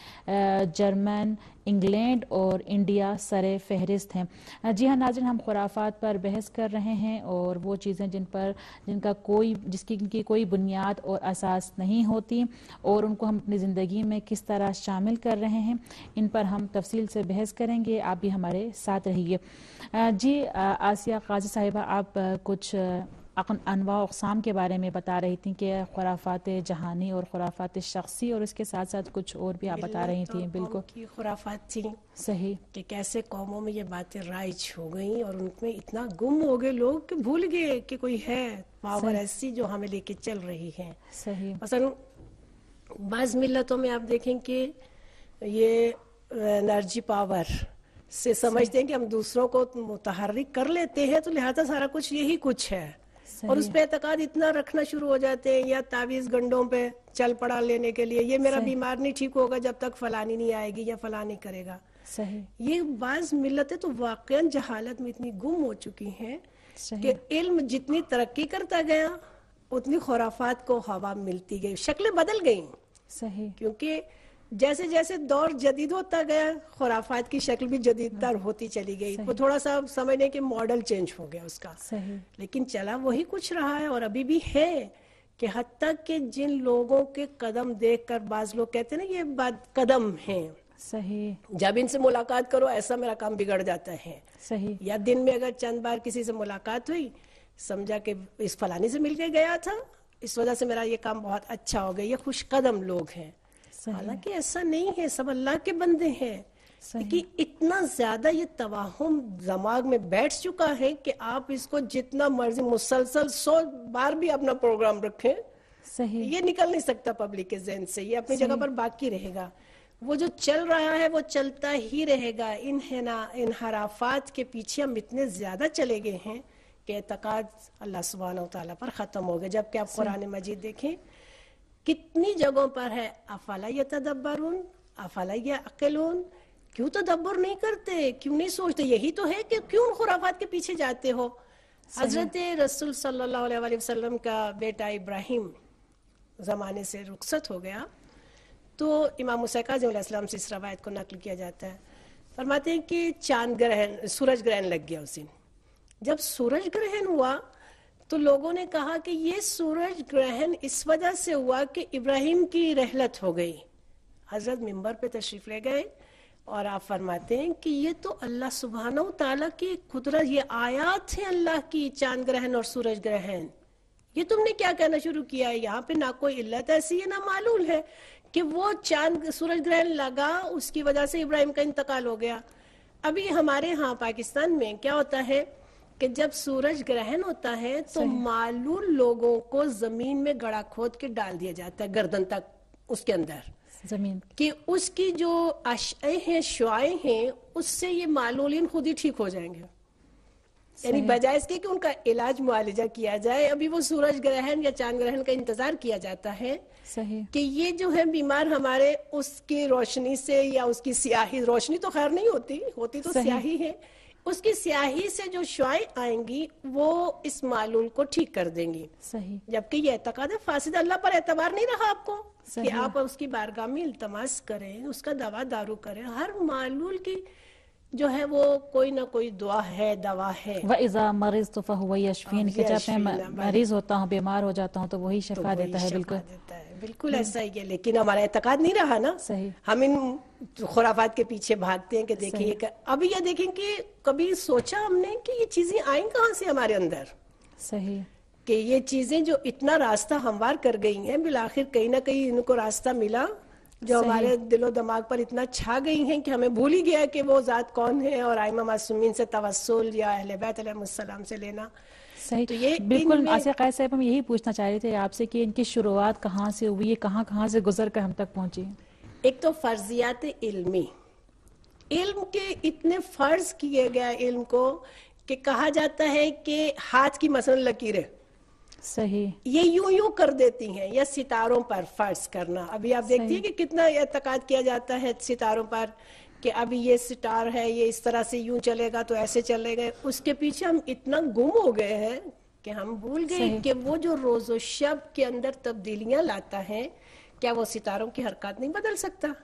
Speaker 1: جرمن، انگلینڈ اور انڈیا سر فہرست ہیں. جی ہاں ناظرین، ہم خرافات پر بحث کر رہے ہیں اور وہ چیزیں جس کی کوئی بنیاد اور اساس نہیں ہوتی اور ان کو ہم اپنی زندگی میں کس طرح شامل کر رہے ہیں، ان پر ہم تفصیل سے بحث کریں گے. آپ بھی ہمارے ساتھ رہیے. جی آسیہ قاضی صاحبہ، آپ کچھ انواع اقسام کے بارے میں بتا رہی تھیں کہ خرافات جہانی اور خرافات شخصی، اور اس کے ساتھ ساتھ کچھ اور بھی آپ بتا رہی تھیں. بالکل
Speaker 5: کی خرافات تھیں
Speaker 1: صحیح
Speaker 5: کہ کیسے قوموں میں یہ باتیں رائج ہو گئیں اور ان میں اتنا گم ہو گئے لوگ کہ بھول گئے کہ کوئی ہے پاور ایسی جو ہمیں لے کے چل رہی ہے.
Speaker 1: صحیح.
Speaker 5: مثلا بعض ملتوں میں آپ دیکھیں کہ یہ انرجی پاور سے سمجھتے ہیں کہ ہم دوسروں کو متحرک کر لیتے ہیں تو لہذا سارا کچھ یہی کچھ ہے، اور اس پہ اعتقاد اتنا رکھنا شروع ہو جاتے ہیں، یا تعویذ گنڈوں پہ چل پڑا لینے کے لیے، یہ میرا بیمار نہیں ٹھیک ہوگا جب تک فلانی نہیں آئے گی یا فلاں نہیں کرے گا.
Speaker 1: صحیح.
Speaker 5: یہ بعض ملتیں تو واقعاً جہالت میں اتنی گم ہو چکی ہیں کہ علم جتنی ترقی کرتا گیا اتنی خرافات کو ہوا ملتی گئی، شکلیں بدل گئیں.
Speaker 1: صحیح.
Speaker 5: کیونکہ جیسے جیسے دور جدید ہوتا گیا خرافات کی شکل بھی جدید تر ہوتی چلی گئی. وہ تھوڑا سا سمجھنے کہ ماڈل چینج ہو گیا اس کا، لیکن چلا وہی کچھ رہا ہے اور ابھی بھی ہے. کہ حتیٰ کہ جن لوگوں کے قدم دیکھ کر بعض لوگ کہتے ہیں نا یہ بد قدم ہیں،
Speaker 1: صحیح،
Speaker 5: جب ان سے ملاقات کرو ایسا میرا کام بگڑ جاتا ہے.
Speaker 1: صحیح.
Speaker 5: یا دن میں اگر چند بار کسی سے ملاقات ہوئی، سمجھا کہ اس فلانی سے مل کے گیا تھا، اس وجہ سے میرا یہ کام بہت اچھا ہو گیا، یہ خوش قدم لوگ ہیں. حالانکہ ایسا نہیں ہے، سب اللہ کے بندے ہیں. کہ اتنا زیادہ یہ توہم دماغ میں بیٹھ چکا ہے کہ آپ اس کو جتنا مرضی مسلسل 100 بار بھی اپنا پروگرام رکھیں، یہ نکل نہیں سکتا پبلک کے ذہن سے، یہ اپنی جگہ پر باقی رہے گا. وہ جو چل رہا ہے وہ چلتا ہی رہے گا. انحرافات کے پیچھے ہم اتنے زیادہ چلے گئے ہیں کہ اعتقاد اللہ سبحانہ وتعالیٰ پر ختم ہو گیا. جبکہ آپ قرآن مجید دیکھیں کتنی جگہوں پر ہے افلا یتدبرون افلا یعقلون، کیوں تدبر نہیں کرتے، کیوں نہیں سوچتے؟ یہی تو ہے کہ کیوں خرافات کے پیچھے جاتے ہو. حضرت رسول صلی اللہ علیہ وسلم کا بیٹا ابراہیم زمانے سے رخصت ہو گیا تو امام موسیٰ کاظم علیہ السلام سے اس روایت کو نقل کیا جاتا ہے. فرماتے ہیں کہ چاند گرہن، سورج گرہن لگ گیا اس دن. جب سورج گرہن ہوا تو لوگوں نے کہا کہ یہ سورج گرہن اس وجہ سے ہوا کہ ابراہیم کی رحلت ہو گئی. حضرت منبر پہ تشریف لے گئے اور آپ فرماتے ہیں کہ یہ تو اللہ سبحانہ و تعالیٰ کی قدرت، یہ آیات ہیں اللہ کی، چاند گرہن اور سورج گرہن. یہ تم نے کیا کہنا شروع کیا ہے؟ یہاں پہ نہ کوئی علت ایسی ہے نہ معلول ہے کہ وہ چاند سورج گرہن لگا اس کی وجہ سے ابراہیم کا انتقال ہو گیا. ابھی ہمارے ہاں پاکستان میں کیا ہوتا ہے کہ جب سورج گرہن ہوتا ہے تو معلول لوگوں کو زمین میں گڑھا کھود کے ڈال دیا جاتا ہے گردن تک اس کے اندر
Speaker 1: زمین، کہ
Speaker 5: اس کی جو اشعے ہیں، شعاعیں ہیں، اس سے یہ معلولین خود ہی ٹھیک ہو جائیں گے. یعنی بجائے اس کے کہ ان کا علاج معالجہ کیا جائے، ابھی وہ سورج گرہن یا چاند گرہن کا انتظار کیا جاتا ہے کہ یہ جو ہے بیمار ہمارے اس کی روشنی سے یا اس کی سیاہی، روشنی تو خیر نہیں ہوتی تو سیاہی ہے، اس کی سیاہی سے جو شعاعیں آئیں گی وہ اس معلول کو ٹھیک کر دیں گی. جبکہ یہ اعتقاد ہے فاسد. اللہ پر اعتبار نہیں رہا آپ کو کہ آپ اس کی بارگاہ میں التماس کریں، اس کا دوا دارو کریں. ہر معلول کی جو ہے وہ کوئی نہ کوئی دعا ہے، دوا ہے.
Speaker 1: وَإِذَا مَرِضْتُ فَهُوَ يَشْفِينِ، کہ جب میں مریض ہوتا ہوں، بیمار ہو جاتا ہوں تو وہی شفا دیتا ہے.
Speaker 5: بالکل ایسا ہی ہے، لیکن ہمارا اعتقاد نہیں رہا نا. ہم ان خرافات کے پیچھے بھاگتے ہیں کہ دیکھیں ابھی یہ دیکھیں کہ کبھی سوچا ہم نے کہ یہ چیزیں آئیں کہاں سے ہمارے اندر، کہ یہ چیزیں جو اتنا راستہ ہموار کر گئی ہیں بالآخر کہیں نہ کہیں ان کو راستہ ملا جو ہمارے دل و دماغ پر اتنا چھا گئی ہیں کہ ہمیں بھول ہی گیا کہ وہ ذات کون ہے، اور ائمہ معصومین سے توسل یا اہل بیت علیہ السلام سے لینا.
Speaker 1: تو یہ بالکل آصیہ قائد صاحب ہم یہی پوچھنا چاہ رہے تھے آپ سے کہ ان کی شروعات کہاں سے ہوئی، کہاں سے گزر کر ہم تک پہنچی.
Speaker 5: ایک تو فرضیات علمی، علم کے اتنے فرض کیے گیا علم کو کہ کہا جاتا ہے کہ ہاتھ کی مثلا لکیریں یہ یوں کر دیتی ہیں، یا ستاروں پر فرض کرنا. ابھی آپ دیکھتی ہیں کہ کتنا اعتقاد کیا جاتا ہے ستاروں پر کہ ابھی یہ ستار ہے، یہ اس طرح سے یوں چلے گا تو ایسے چلے گا. اس کے پیچھے ہم اتنا گم ہو گئے ہیں کہ ہم بھول گئے کہ وہ جو روز و شب کے اندر تبدیلیاں لاتا ہے، کیا وہ ستاروں کی حرکات نہیں بدل سکتا؟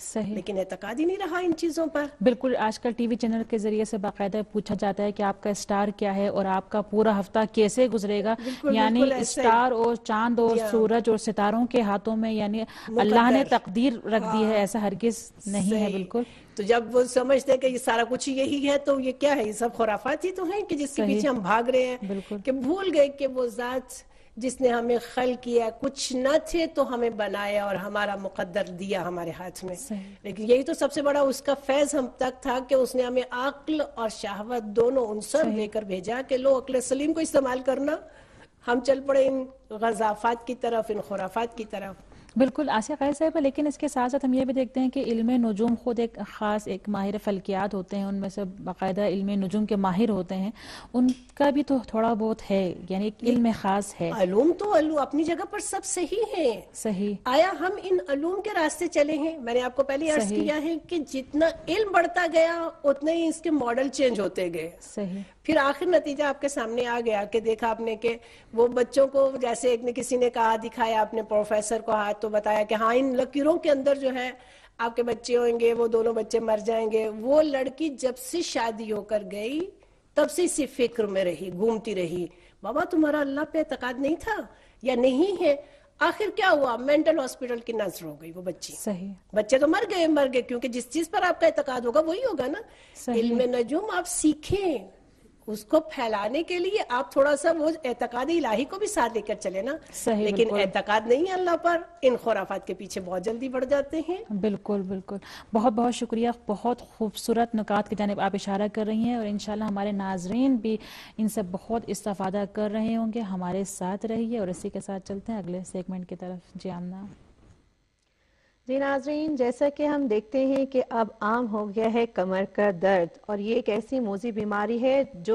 Speaker 1: صحیح.
Speaker 5: لیکن اعتقاد ہی نہیں رہا ان چیزوں پر.
Speaker 1: بالکل آج کل ٹی وی چینل کے ذریعے سے باقاعدہ پوچھا جاتا ہے کہ آپ کا اسٹار کیا ہے اور آپ کا پورا ہفتہ کیسے گزرے گا. یعنی اسٹار اور چاند اور سورج اور ستاروں کے ہاتھوں میں یعنی اللہ نے تقدیر رکھ دی ہے, ایسا ہرگز نہیں ہے. بالکل.
Speaker 5: تو جب وہ سمجھتے کہ یہ سارا کچھ یہی ہے تو یہ کیا ہے, یہ سب خرافات ہی تو ہیں کہ جس کے پیچھے ہم بھاگ رہے ہیں, کہ بھول گئے کہ وہ ذات جس نے ہمیں خلق کیا, کچھ نہ تھے تو ہمیں بنایا اور ہمارا مقدر دیا ہمارے ہاتھ میں. لیکن یہی تو سب سے بڑا اس کا فیض ہم تک تھا کہ اس نے ہمیں عقل اور شہوت دونوں عنصر دے کر بھیجا کہ لو عقل سلیم کو استعمال کرنا. ہم چل پڑے ان غضافات کی طرف, ان خرافات کی طرف.
Speaker 1: بالکل آسیہ قائد صاحب. لیکن اس کے ساتھ ساتھ ہم یہ بھی دیکھتے ہیں کہ علم نجوم خود ایک خاص ایک ماہر فلکیات ہوتے ہیں, ان میں سے باقاعدہ علم نجوم کے ماہر ہوتے ہیں, ان کا بھی تو تھوڑا بہت ہے, یعنی ایک علم خاص ہے.
Speaker 5: علوم تو اپنی جگہ پر سب صحیح ہیں.
Speaker 1: صحیح.
Speaker 5: آیا ہم ان علوم کے راستے چلے ہیں؟ میں نے آپ کو پہلے عرض کیا ہے کہ جتنا علم بڑھتا گیا اتنے ہی اس کے ماڈل چینج ہوتے گئے.
Speaker 1: صحیح.
Speaker 5: پھر آخر نتیجہ آپ کے سامنے آ گیا کہ دیکھا آپ نے کہ وہ بچوں کو جیسے ایک نے کسی نے کہا, دکھایا آپ نے پروفیسر کو ہاتھ, تو بتایا کہ ہاں ان لکیروں کے اندر جو ہے آپ کے بچے ہوئیں گے, وہ دونوں بچے مر جائیں گے. وہ لڑکی جب سے شادی ہو کر گئی تب سے اسی فکر میں رہی, گھومتی رہی. بابا تمہارا اللہ پہ اعتقاد نہیں تھا یا نہیں ہے؟ آخر کیا ہوا, مینٹل ہاسپٹل کی نظر ہو گئی وہ بچی.
Speaker 1: صحیح.
Speaker 5: بچے تو مر گئے کیونکہ جس چیز پر آپ کا اعتقاد ہوگا وہی ہوگا نا. علم نجوم آپ سیکھیں, اس کو پھیلانے کے لیے آپ تھوڑا سا وہ اعتقاد الہی کو بھی ساتھ لے کر چلے نا. لیکن اعتقاد نہیں ہے اللہ پر, ان خرافات کے پیچھے بہت جلدی بڑھ جاتے ہیں.
Speaker 1: بالکل بالکل. بہت بہت شکریہ. بہت خوبصورت نکات کی جانب آپ اشارہ کر رہی ہیں اور انشاءاللہ ہمارے ناظرین بھی ان سے بہت استفادہ کر رہے ہوں گے. ہمارے ساتھ رہیے اور اسی کے ساتھ چلتے ہیں اگلے سیگمنٹ کی طرف. جی آمنہ.
Speaker 2: جی ناظرین, جیسا کہ ہم دیکھتے ہیں کہ اب عام ہو گیا ہے کمر کا درد, اور یہ ایک ایسی موذی بیماری ہے جو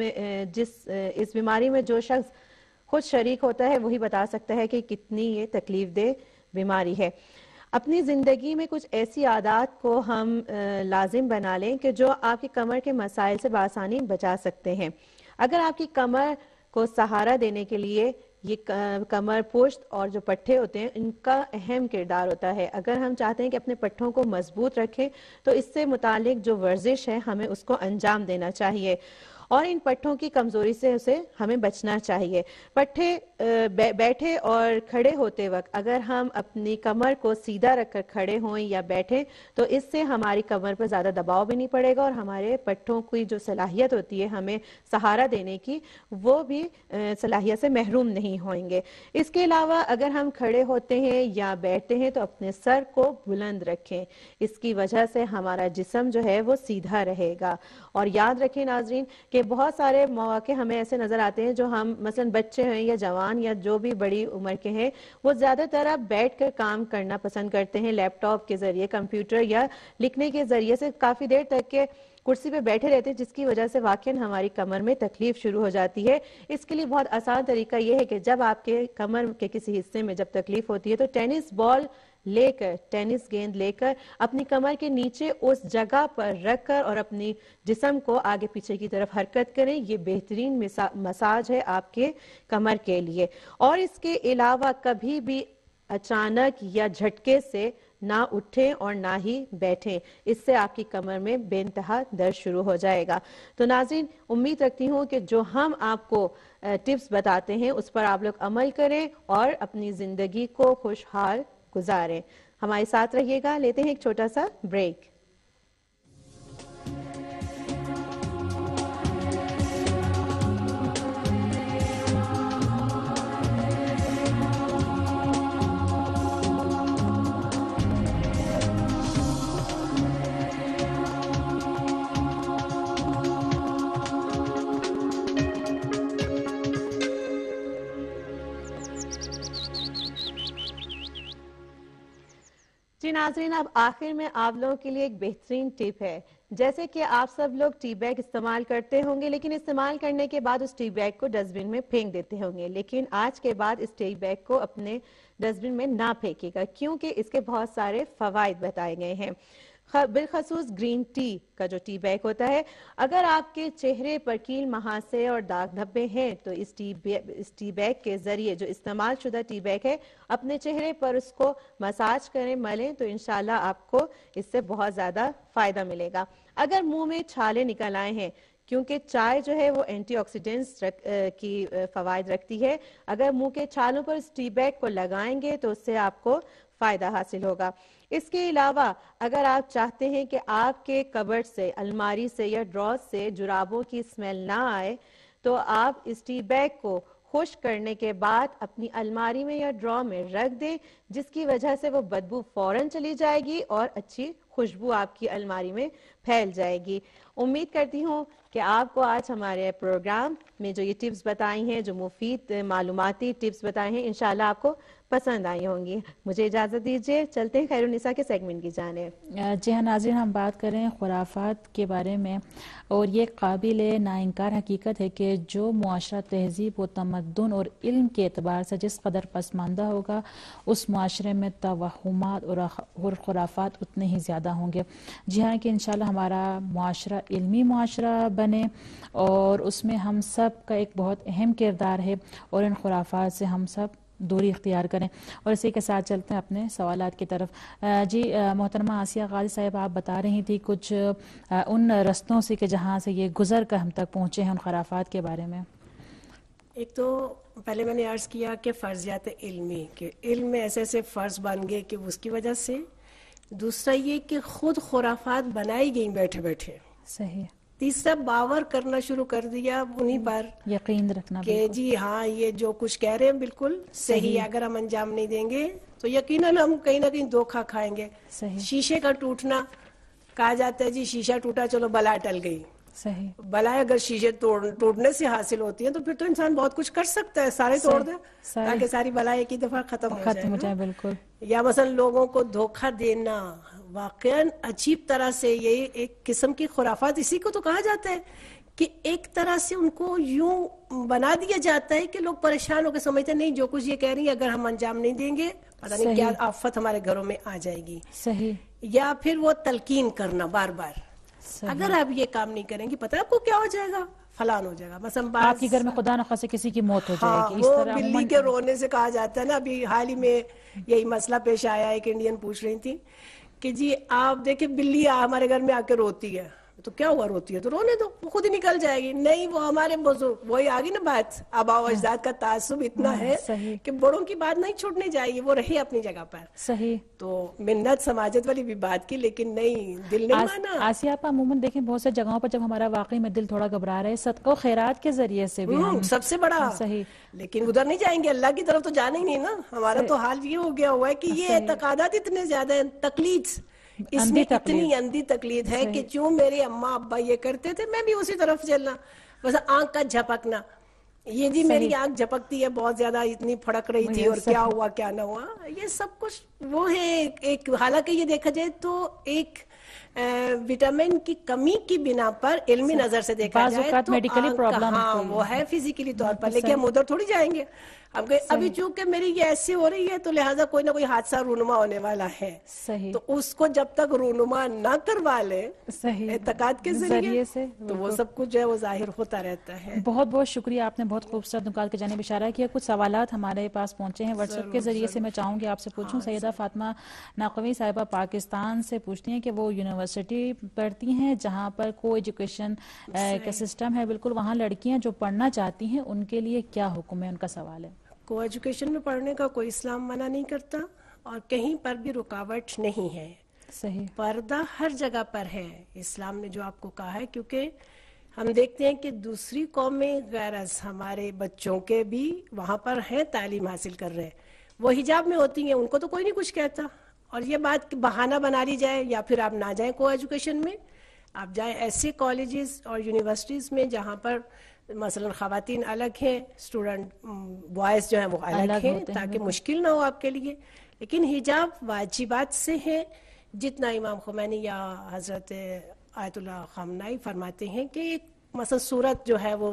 Speaker 2: اس بیماری میں جو شخص خود شریک ہوتا ہے وہی بتا سکتا ہے کہ کتنی یہ تکلیف دہ بیماری ہے. اپنی زندگی میں کچھ ایسی عادات کو ہم لازم بنا لیں کہ جو آپ کی کمر کے مسائل سے بآسانی بچا سکتے ہیں. اگر آپ کی کمر کو سہارا دینے کے لیے یہ کمر پشت اور جو پٹھے ہوتے ہیں ان کا اہم کردار ہوتا ہے. اگر ہم چاہتے ہیں کہ اپنے پٹھوں کو مضبوط رکھیں تو اس سے متعلق جو ورزش ہے ہمیں اس کو انجام دینا چاہیے, اور ان پٹھوں کی کمزوری سے اسے ہمیں بچنا چاہیے. پٹھے بیٹھے اور کھڑے ہوتے وقت اگر ہم اپنی کمر کو سیدھا رکھ کر کھڑے ہوں یا بیٹھیں تو اس سے ہماری کمر پر زیادہ دباؤ بھی نہیں پڑے گا, اور ہمارے پٹھوں کی جو صلاحیت ہوتی ہے ہمیں سہارا دینے کی وہ بھی صلاحیت سے محروم نہیں ہوئیں گے. اس کے علاوہ اگر ہم کھڑے ہوتے ہیں یا بیٹھتے ہیں تو اپنے سر کو بلند رکھیں, اس کی وجہ سے ہمارا جسم جو ہے وہ سیدھا رہے گا. اور یاد رکھیں ناظرین کہ بہت سارے مواقع ہمیں ایسے نظر آتے ہیں جو ہم مثلا بچے ہیں یا جوان یا جو بھی بڑی عمر کے ہیں وہ زیادہ تر اب بیٹھ کر کام کرنا پسند کرتے ہیں, لیپ ٹاپ کے ذریعے, کمپیوٹر یا لکھنے کے ذریعے سے کافی دیر تک کے کرسی پہ بیٹھے رہتے ہیں, جس کی وجہ سے واقعاً ہماری کمر میں تکلیف شروع ہو جاتی ہے. اس کے لیے بہت آسان طریقہ یہ ہے کہ جب آپ کے کمر کے کسی حصے میں جب تکلیف ہوتی ہے تو ٹینس بال لے کر, ٹینس گیند لے کر اپنی کمر کے نیچے اس جگہ پر رکھ کر اور اپنی جسم کو آگے پیچھے کی طرف حرکت کریں. یہ بہترین مساج ہے آپ کے کمر کے لیے. اور اس کے علاوہ کبھی بھی اچانک یا جھٹکے سے نہ اٹھیں اور نہ ہی بیٹھیں, اس سے آپ کی کمر میں بے انتہا درد شروع ہو جائے گا. تو ناظرین امید رکھتی ہوں کہ جو ہم آپ کو ٹپس بتاتے ہیں اس پر آپ لوگ عمل کریں اور اپنی زندگی کو خوشحال گزاریں. ہمارے ساتھ رہیے گا, لیتے ہیں ایک چھوٹا سا بریک. جی ناظرین, اب آخر میں آپ لوگوں کے لیے ایک بہترین ٹپ ہے. جیسے کہ آپ سب لوگ ٹی بیگ استعمال کرتے ہوں گے, لیکن استعمال کرنے کے بعد اس ٹی بیگ کو ڈسٹ بن میں پھینک دیتے ہوں گے. لیکن آج کے بعد اس ٹی بیگ کو اپنے ڈسٹ بن میں نہ پھینکے گا, کیونکہ اس کے بہت سارے فوائد بتائے گئے ہیں. بالخصوص گرین ٹی کا جو ٹی بیگ ہوتا ہے. اگر آپ کے چہرے پر کیل مہاسے اور داغ دھبے ہیں تو اس ٹی بیگ کے ذریعے، جو استعمال شدہ ٹی بیگ ہے، اپنے چہرے پر اس کو مساج کریں، ملیں تو انشاءاللہ آپ کو اس سے بہت زیادہ فائدہ ملے گا. اگر منہ میں چھالے نکل آئے ہیں، کیونکہ چائے جو ہے وہ اینٹی آکسیڈنٹس کی فوائد رکھتی ہے، اگر منہ کے چھالوں پر اس ٹی بیگ کو لگائیں گے تو اس سے آپ کو فائدہ حاصل ہوگا. اس کے علاوہ اگر آپ چاہتے ہیں کہ آپ کے کبرڈ سے، الماری سے یا ڈراز سے جرابوں کی اسمیل نہ آئے تو آپ اس ٹی بیگ کو خشک کرنے کے بعد اپنی الماری میں یا ڈرا میں رکھ دیں، جس کی وجہ سے وہ بدبو فوراً چلی جائے گی اور اچھی خوشبو آپ کی الماری میں پھیل جائے گی. امید کرتی ہوں کہ آپ کو آج ہمارے پروگرام میں جو یہ ٹپس بتائی ہیں، جو مفید معلوماتی ٹپس بتائے ہیں، انشاءاللہ آپ کو پسند آئی ہوں گی. مجھے اجازت دیجیے، چلتے ہیں خیر النساء کے سیگمنٹ کی جانب.
Speaker 1: جی ہاں ناظرین، ہم بات کریں خرافات کے بارے میں، اور یہ قابل ناانکار حقیقت ہے کہ جو معاشرہ تہذیب و تمدن اور علم کے اعتبار سے جس قدر پسماندہ ہوگا، اس معاشرے میں توہمات اور خرافات اتنے ہی زیادہ ہوں گے. جی ہاں کہ انشاءاللہ ہمارا معاشرہ علمی معاشرہ بنے اور اس میں ہم سب کا ایک بہت اہم کردار ہے، اور ان خرافات سے ہم سب دوری اختیار کریں. اور اسی کے ساتھ چلتے ہیں اپنے سوالات کی طرف. جی محترمہ آسیہ غازی صاحب، آپ بتا رہی تھی کچھ ان رستوں سے کہ جہاں سے یہ گزر کر ہم تک پہنچے ہیں، ان خرافات کے بارے میں.
Speaker 5: ایک تو پہلے میں نے عرض کیا کہ فرضیات علمی، کہ علم میں ایسے ایسے فرض بن گئے کہ اس کی وجہ سے. دوسرا یہ کہ خود خرافات بنائی گئیں بیٹھے بیٹھے.
Speaker 1: صحیح.
Speaker 5: تیسرا باور کرنا شروع کر دیا انہی پر،
Speaker 1: یقین رکھنا
Speaker 5: کہ جی ہاں یہ جو کچھ کہہ رہے ہیں بالکل صحیح، اگر ہم انجام نہیں دیں گے تو یقیناً ہم کہیں نہ کہیں دھوکہ کھائیں گے.
Speaker 1: صحیح.
Speaker 5: شیشے کا ٹوٹنا، کہا جاتا ہے جی شیشہ ٹوٹا چلو بلا ٹل گئی.
Speaker 1: صحیح.
Speaker 5: بلائے اگر شیشے ٹوٹنے سے حاصل ہوتی ہیں تو پھر تو انسان بہت کچھ کر سکتا ہے، سارے توڑ دے تاکہ ساری بلائیں ایک ہی دفعہ ختم ہو جائے.
Speaker 1: بالکل.
Speaker 5: یا مثلا لوگوں کو دھوکہ دینا، واقعاً عجیب طرح سے یہ ایک قسم کی خرافات اسی کو تو کہا جاتا ہے کہ ایک طرح سے ان کو یوں بنا دیا جاتا ہے کہ لوگ پریشان ہو کے سمجھتے ہیں نہیں جو کچھ یہ کہہ رہی ہے اگر ہم انجام نہیں دیں گے پتہ نہیں کیا آفت ہمارے گھروں میں آ جائے گی.
Speaker 1: صحیح.
Speaker 5: یا پھر وہ تلقین کرنا بار بار، اگر آپ یہ کام نہیں کریں گے پتہ آپ کو کیا ہو جائے گا، فلان ہو جائے گا. مثلا
Speaker 1: آپ کے گھر میں خدا نخواستہ کسی کی موت ہو جائے گی.
Speaker 5: وہ بلی کے رونے سے کہا جاتا ہے نا. ابھی حال ہی میں یہی مسئلہ پیش آیا، ایک انڈین پوچھ رہی تھی کہ جی آپ دیکھیں بلی ہمارے گھر میں آ کے روتی ہے تو کیا ہوا، روتی ہے تو رونے دو، وہ خود ہی نکل جائے گی. نہیں وہ ہمارے بزرگ، وہی آگی نا بات، آباء و اجداد کا تعصب اتنا ہے کہ بڑوں کی بات نہیں چھوڑنی چاہیے، وہ رہے اپنی جگہ پر.
Speaker 1: صحیح.
Speaker 5: تو منت سماجت والی بھی بات کی لیکن نہیں، دل نہیں مانا.
Speaker 1: آسیہ آپ عموماً دیکھیں بہت سے جگہوں پر جب ہمارا واقعی میں دل تھوڑا گھبرا رہا ہے، صدقہ و خیرات کے ذریعے سے بھی ہم
Speaker 5: سب سے بڑا.
Speaker 1: صحیح.
Speaker 5: لیکن ادھر نہیں جائیں گے، اللہ کی طرف تو جانا ہی نہیں نا. ہمارا تو حال یہ ہو گیا ہوا ہے کہ یہ اعتقادات اتنے زیادہ ہیں، تقلید اس میں اتنی اندھی تقلید ہے کہ چوں میرے اماں ابا یہ کرتے تھے میں بھی اسی طرف چلنا. بس آنکھ کا جھپکنا، یہ جی میری آنکھ جھپکتی ہے بہت زیادہ، اتنی پھڑک رہی تھی اور کیا ہوا کیا نہ ہوا، یہ سب کچھ وہ ہے ایک. حالانکہ یہ دیکھا جائے تو ایک وٹامن کی کمی کی بنا پر علمی نظر سے دیکھا جائے تو ہاں وہ ہے فزیکلی طور پر، لیکن ہم ادھر تھوڑی جائیں گے. ابھی چونکہ میری یہ ایسی ہو رہی ہے تو لہٰذا کوئی نہ کوئی حادثہ رونما ہونے والا ہے. تو اس کو جب تک رونما نہ کروا لے اعتقاد کے ذریعے سے تو وہ سب کچھ جو ہے وہ ظاہر ہوتا رہتا ہے.
Speaker 1: بہت بہت شکریہ، آپ نے بہت خوبصورت نکات کی جانب اشارہ کیا. کچھ سوالات ہمارے پاس پہنچے ہیں واٹس ایپ کے ذریعے سے، میں چاہوں گی آپ سے پوچھوں. سیدہ فاطمہ ناقوی صاحبہ پاکستان سے پوچھتی ہیں کہ وہ یونیورسٹی پڑھتی ہیں جہاں پر کو ایجوکیشن کا سسٹم ہے بالکل، وہاں لڑکیاں جو پڑھنا چاہتی ہیں ان کے لیے کیا حکم ہے؟ ان کا سوال ہے.
Speaker 5: کو ایجوکیشن میں پڑھنے کا کوئی اسلام منع نہیں کرتا اور کہیں پر بھی رکاوٹ نہیں ہے.
Speaker 1: صحیح.
Speaker 5: پردہ ہر جگہ پر ہے، اسلام نے جو آپ کو کہا ہے، کیونکہ ہم دیکھتے ہیں کہ دوسری قومیں غیر از ہمارے بچوں کے بھی وہاں پر ہیں، تعلیم حاصل کر رہے ہیں، وہ حجاب میں ہوتی ہیں، ان کو تو کوئی نہیں کچھ کہتا. اور یہ بات بہانہ بنا لی جائے یا پھر آپ نہ جائیں کو ایجوکیشن میں، آپ جائیں ایسے کالجز اور یونیورسٹیز میں جہاں پر مثلا خواتین الگ ہیں، اسٹوڈنٹ بوائز جو ہیں وہ الگ ہیں تاکہ مشکل نہ ہو آپ کے لیے. لیکن حجاب واجبات سے ہے، جتنا امام خمینی یا حضرت آیت اللہ خامنائی فرماتے ہیں کہ مثلا صورت جو ہے وہ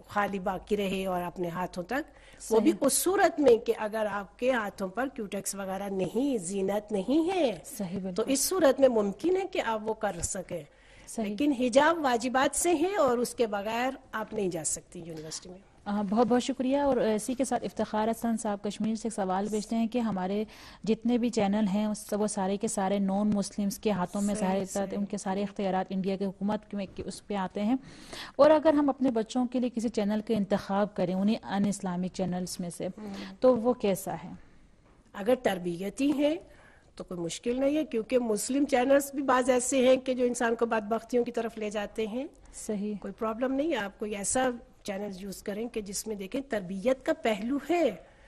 Speaker 5: خالی باقی رہے اور اپنے ہاتھوں تک، وہ بھی اس صورت میں کہ اگر آپ کے ہاتھوں پر کیوٹیکس وغیرہ نہیں، زینت نہیں ہے،
Speaker 1: صحیح
Speaker 5: تو
Speaker 1: بالکل
Speaker 5: اس صورت میں ممکن ہے کہ آپ وہ کر سکیں.
Speaker 1: صحیح.
Speaker 5: لیکن حجاب واجبات سے ہے اور اس کے بغیر آپ نہیں جا سکتی یونیورسٹی میں.
Speaker 1: بہت بہت شکریہ. اور اسی کے ساتھ افتخار حسن صاحب کشمیر سے ایک سوال بھیجتے ہیں کہ ہمارے جتنے بھی چینل ہیں وہ سارے کے سارے نان مسلمس کے ہاتھوں میں ان کے سارے اختیارات انڈیا کی حکومت میں اس پہ آتے ہیں، اور اگر ہم اپنے بچوں کے لیے کسی چینل کا انتخاب کریں انہیں ان اسلامک چینلز میں سے، تو وہ کیسا ہے؟
Speaker 5: اگر تربیتی ہے تو کوئی مشکل نہیں ہے، کیونکہ مسلم چینلز بھی بعض ایسے ہیں کہ جو انسان کو بدبختیوں کی طرف لے جاتے ہیں.
Speaker 1: صحیح.
Speaker 5: کوئی پرابلم نہیں ہے، آپ کوئی ایسا چینل یوز کریں کہ جس میں دیکھیں تربیت کا پہلو ہے.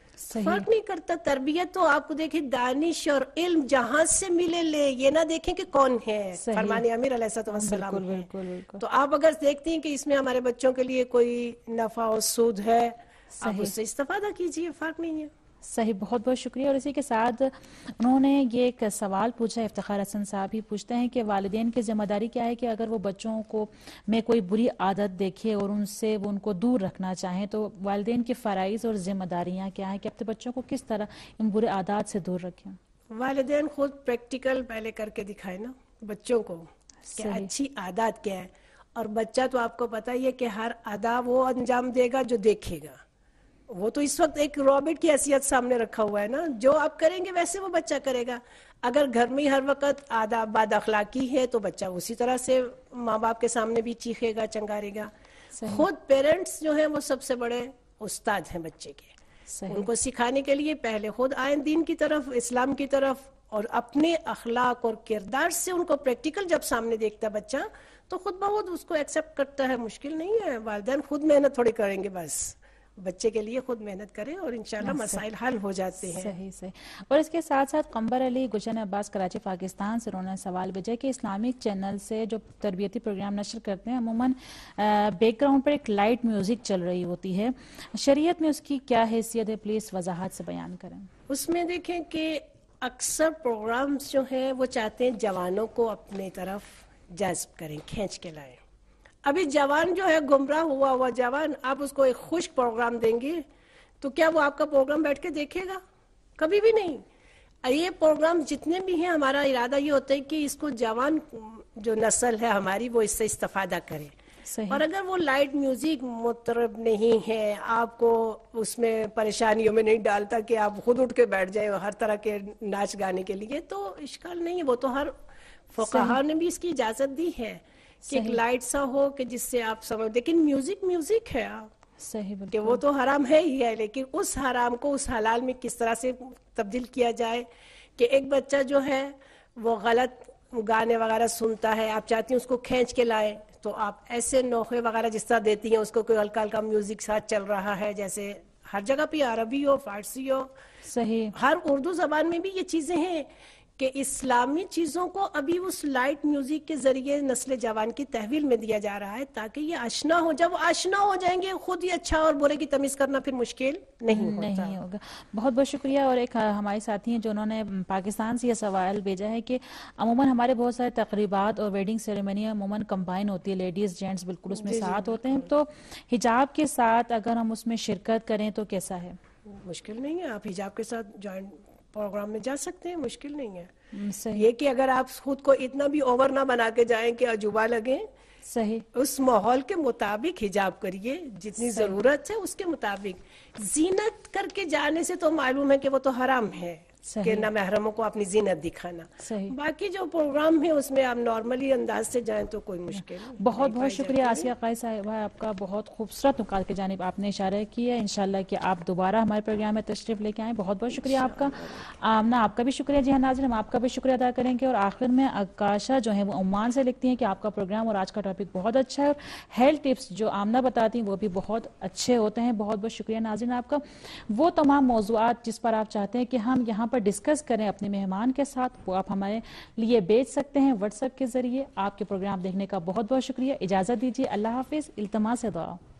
Speaker 5: فرق نہیں کرتا تربیت تو آپ کو دیکھیں دانش اور علم جہاں سے ملے لے، یہ نہ دیکھیں کہ کون ہے. فرمان امیر علیہ السلام ہے. تو آپ اگر دیکھتی ہیں کہ اس میں ہمارے بچوں کے لیے کوئی نفع و سود ہے، آپ اس سے استفادہ کیجیے، فرق نہیں ہے.
Speaker 1: صحیح. بہت بہت شکریہ. اور اسی کے ساتھ انہوں نے یہ ایک سوال پوچھا، افتخار حسن صاحب ہی پوچھتے ہیں کہ والدین کی ذمہ داری کیا ہے کہ اگر وہ بچوں کو میں کوئی بری عادت دیکھے اور ان کو دور رکھنا چاہیں، تو والدین کے فرائض اور ذمہ داریاں کیا ہیں کہ اپنے بچوں کو کس طرح ان برے عادات سے دور رکھیں؟
Speaker 5: والدین خود پریکٹیکل پہلے کر کے دکھائے نا بچوں کو کہ اچھی عادات کیا ہے. اور بچہ تو آپ کو پتہ ہی ہے کہ ہر ادا وہ انجام دے گا جو دیکھے گا. وہ تو اس وقت ایک رابٹ کی حیثیت سامنے رکھا ہوا ہے نا، جو آپ کریں گے ویسے وہ بچہ کرے گا. اگر گھر میں ہر وقت آداب بد اخلاقی ہے تو بچہ اسی طرح سے ماں باپ کے سامنے بھی چیخے گا، چنگارے گا. خود پیرنٹس جو ہیں وہ سب سے بڑے استاد ہیں بچے کے. ان کو سکھانے کے لیے پہلے خود آئیں دین کی طرف، اسلام کی طرف، اور اپنے اخلاق اور کردار سے ان کو پریکٹیکل جب سامنے دیکھتا بچہ تو خود بخود اس کو ایکسیپٹ کرتا ہے. مشکل نہیں ہے. والدین خود محنت تھوڑی کریں گے، بس بچے کے لیے خود محنت کریں اور انشاءاللہ مسائل حل ہو جاتے ہیں.
Speaker 1: صحیح. اور اس کے ساتھ ساتھ قمبر علی گلشن عباس کراچی پاکستان سے انہوں نے سوال بھیجا کہ اسلامک چینل سے جو تربیتی پروگرام نشر کرتے ہیں عموماً بیک گراؤنڈ پر ایک لائٹ میوزک چل رہی ہوتی ہے، شریعت میں اس کی کیا حیثیت ہے؟ پلیز وضاحت سے بیان کریں.
Speaker 5: اس میں دیکھیں کہ اکثر پروگرامز جو ہیں وہ چاہتے ہیں جوانوں کو اپنے طرف جذب کریں، کھینچ کے لائیں. ابھی جوان جو ہے گمراہ ہوا جوان، آپ اس کو ایک خشک پروگرام دیں گے تو کیا وہ آپ کا پروگرام بیٹھ کے دیکھے گا؟ کبھی بھی نہیں. یہ پروگرام جتنے بھی ہیں ہمارا ارادہ یہ ہوتا ہے کہ اس کو جوان جو نسل ہے ہماری وہ اس سے استفادہ کرے. اور اگر وہ لائٹ میوزک مطرب نہیں ہے، آپ کو اس میں پریشانیوں میں نہیں ڈالتا کہ آپ خود اٹھ کے بیٹھ جائیں ہر طرح کے ناچ گانے کے لیے، تو اشکال نہیں ہے. وہ تو ہر فقہا نے بھی اس کی اجازت دی ہے کہ ایک لائٹ سا ہو کہ جس سے آپ سمجھ. لیکن میوزک ہے کہ وہ تو حرام ہے ہی ہے، لیکن اس حرام کو اس حلال میں کس طرح سے تبدیل کیا جائے کہ ایک بچہ جو ہے وہ غلط گانے وغیرہ سنتا ہے، آپ چاہتی ہیں اس کو کھینچ کے لائیں تو آپ ایسے نوخے وغیرہ جس طرح دیتی ہیں، اس کو کوئی ہلکا ہلکا میوزک ساتھ چل رہا ہے، جیسے ہر جگہ پہ عربی ہو، فارسی ہو، ہر اردو زبان میں بھی یہ چیزیں ہیں کہ اسلامی چیزوں کو ابھی اس لائٹ میوزک کے ذریعے نسل جوان کی تحویل میں دیا جا رہا ہے تاکہ یہ آشنا ہو. جب آشنا ہو جائیں گے خود ہی اچھا اور برے کی تمیز کرنا پھر مشکل نہیں
Speaker 1: ہوگا. بہت بہت شکریہ. اور ایک ہمارے ساتھی ہیں جو انہوں نے پاکستان سے یہ سوال بھیجا ہے کہ عموماً ہمارے بہت سارے تقریبات اور ویڈنگ سیریمنی عموماً کمبائن ہوتی ہے، لیڈیز جینٹس بالکل اس میں ساتھ ہوتے ہیں، تو حجاب کے ساتھ اگر ہم اس میں شرکت کریں تو کیسا ہے؟
Speaker 5: مشکل نہیں ہے. آپ حجاب کے ساتھ جوائنٹ پروگرام میں جا سکتے ہیں، مشکل نہیں ہے. یہ کہ اگر آپ خود کو اتنا بھی اوور نہ بنا کے جائیں کہ عجوبہ لگیں، اس ماحول کے مطابق حجاب کریے، جتنی ضرورت ہے اس کے مطابق. زینت کر کے جانے سے تو معلوم ہے کہ وہ تو حرام ہے کہ نہ محرموں کو اپنی زینت دکھانا. باقی جو پروگرام ہے اس میں آپ نارملی انداز سے جائیں تو کوئی مشکل نہیں.
Speaker 1: بہت بہت شکریہ آسیہ قائد صاحبہ، آپ کا بہت خوبصورت نکات کی جانب آپ نے اشارہ کیا ہے. انشاءاللہ کہ آپ دوبارہ ہمارے پروگرام میں تشریف لے کے آئیں. بہت بہت شکریہ آپ کا. آمنہ آپ کا بھی شکریہ. جی ہاں ناظرین، ہم آپ کا بھی شکریہ ادا کریں گے. اور آخر میں آکاشا جو ہے وہ عمان سے لکھتی ہیں کہ آپ کا پروگرام اور آج کا ٹاپک بہت اچھا ہے، اور ہیلتھ ٹپس جو آمنہ بتاتی ہیں وہ بھی بہت اچھے ہوتے ہیں. بہت بہت شکریہ ناظرین آپ کا. وہ تمام موضوعات جس پر آپ چاہتے ہیں کہ ہم یہاں پر ڈسکس کریں اپنے مہمان کے ساتھ، وہ آپ ہمارے لیے بھیج سکتے ہیں واٹس ایپ کے ذریعے. آپ کے پروگرام دیکھنے کا بہت بہت شکریہ. اجازت دیجیے. اللہ حافظ. التماس دعا.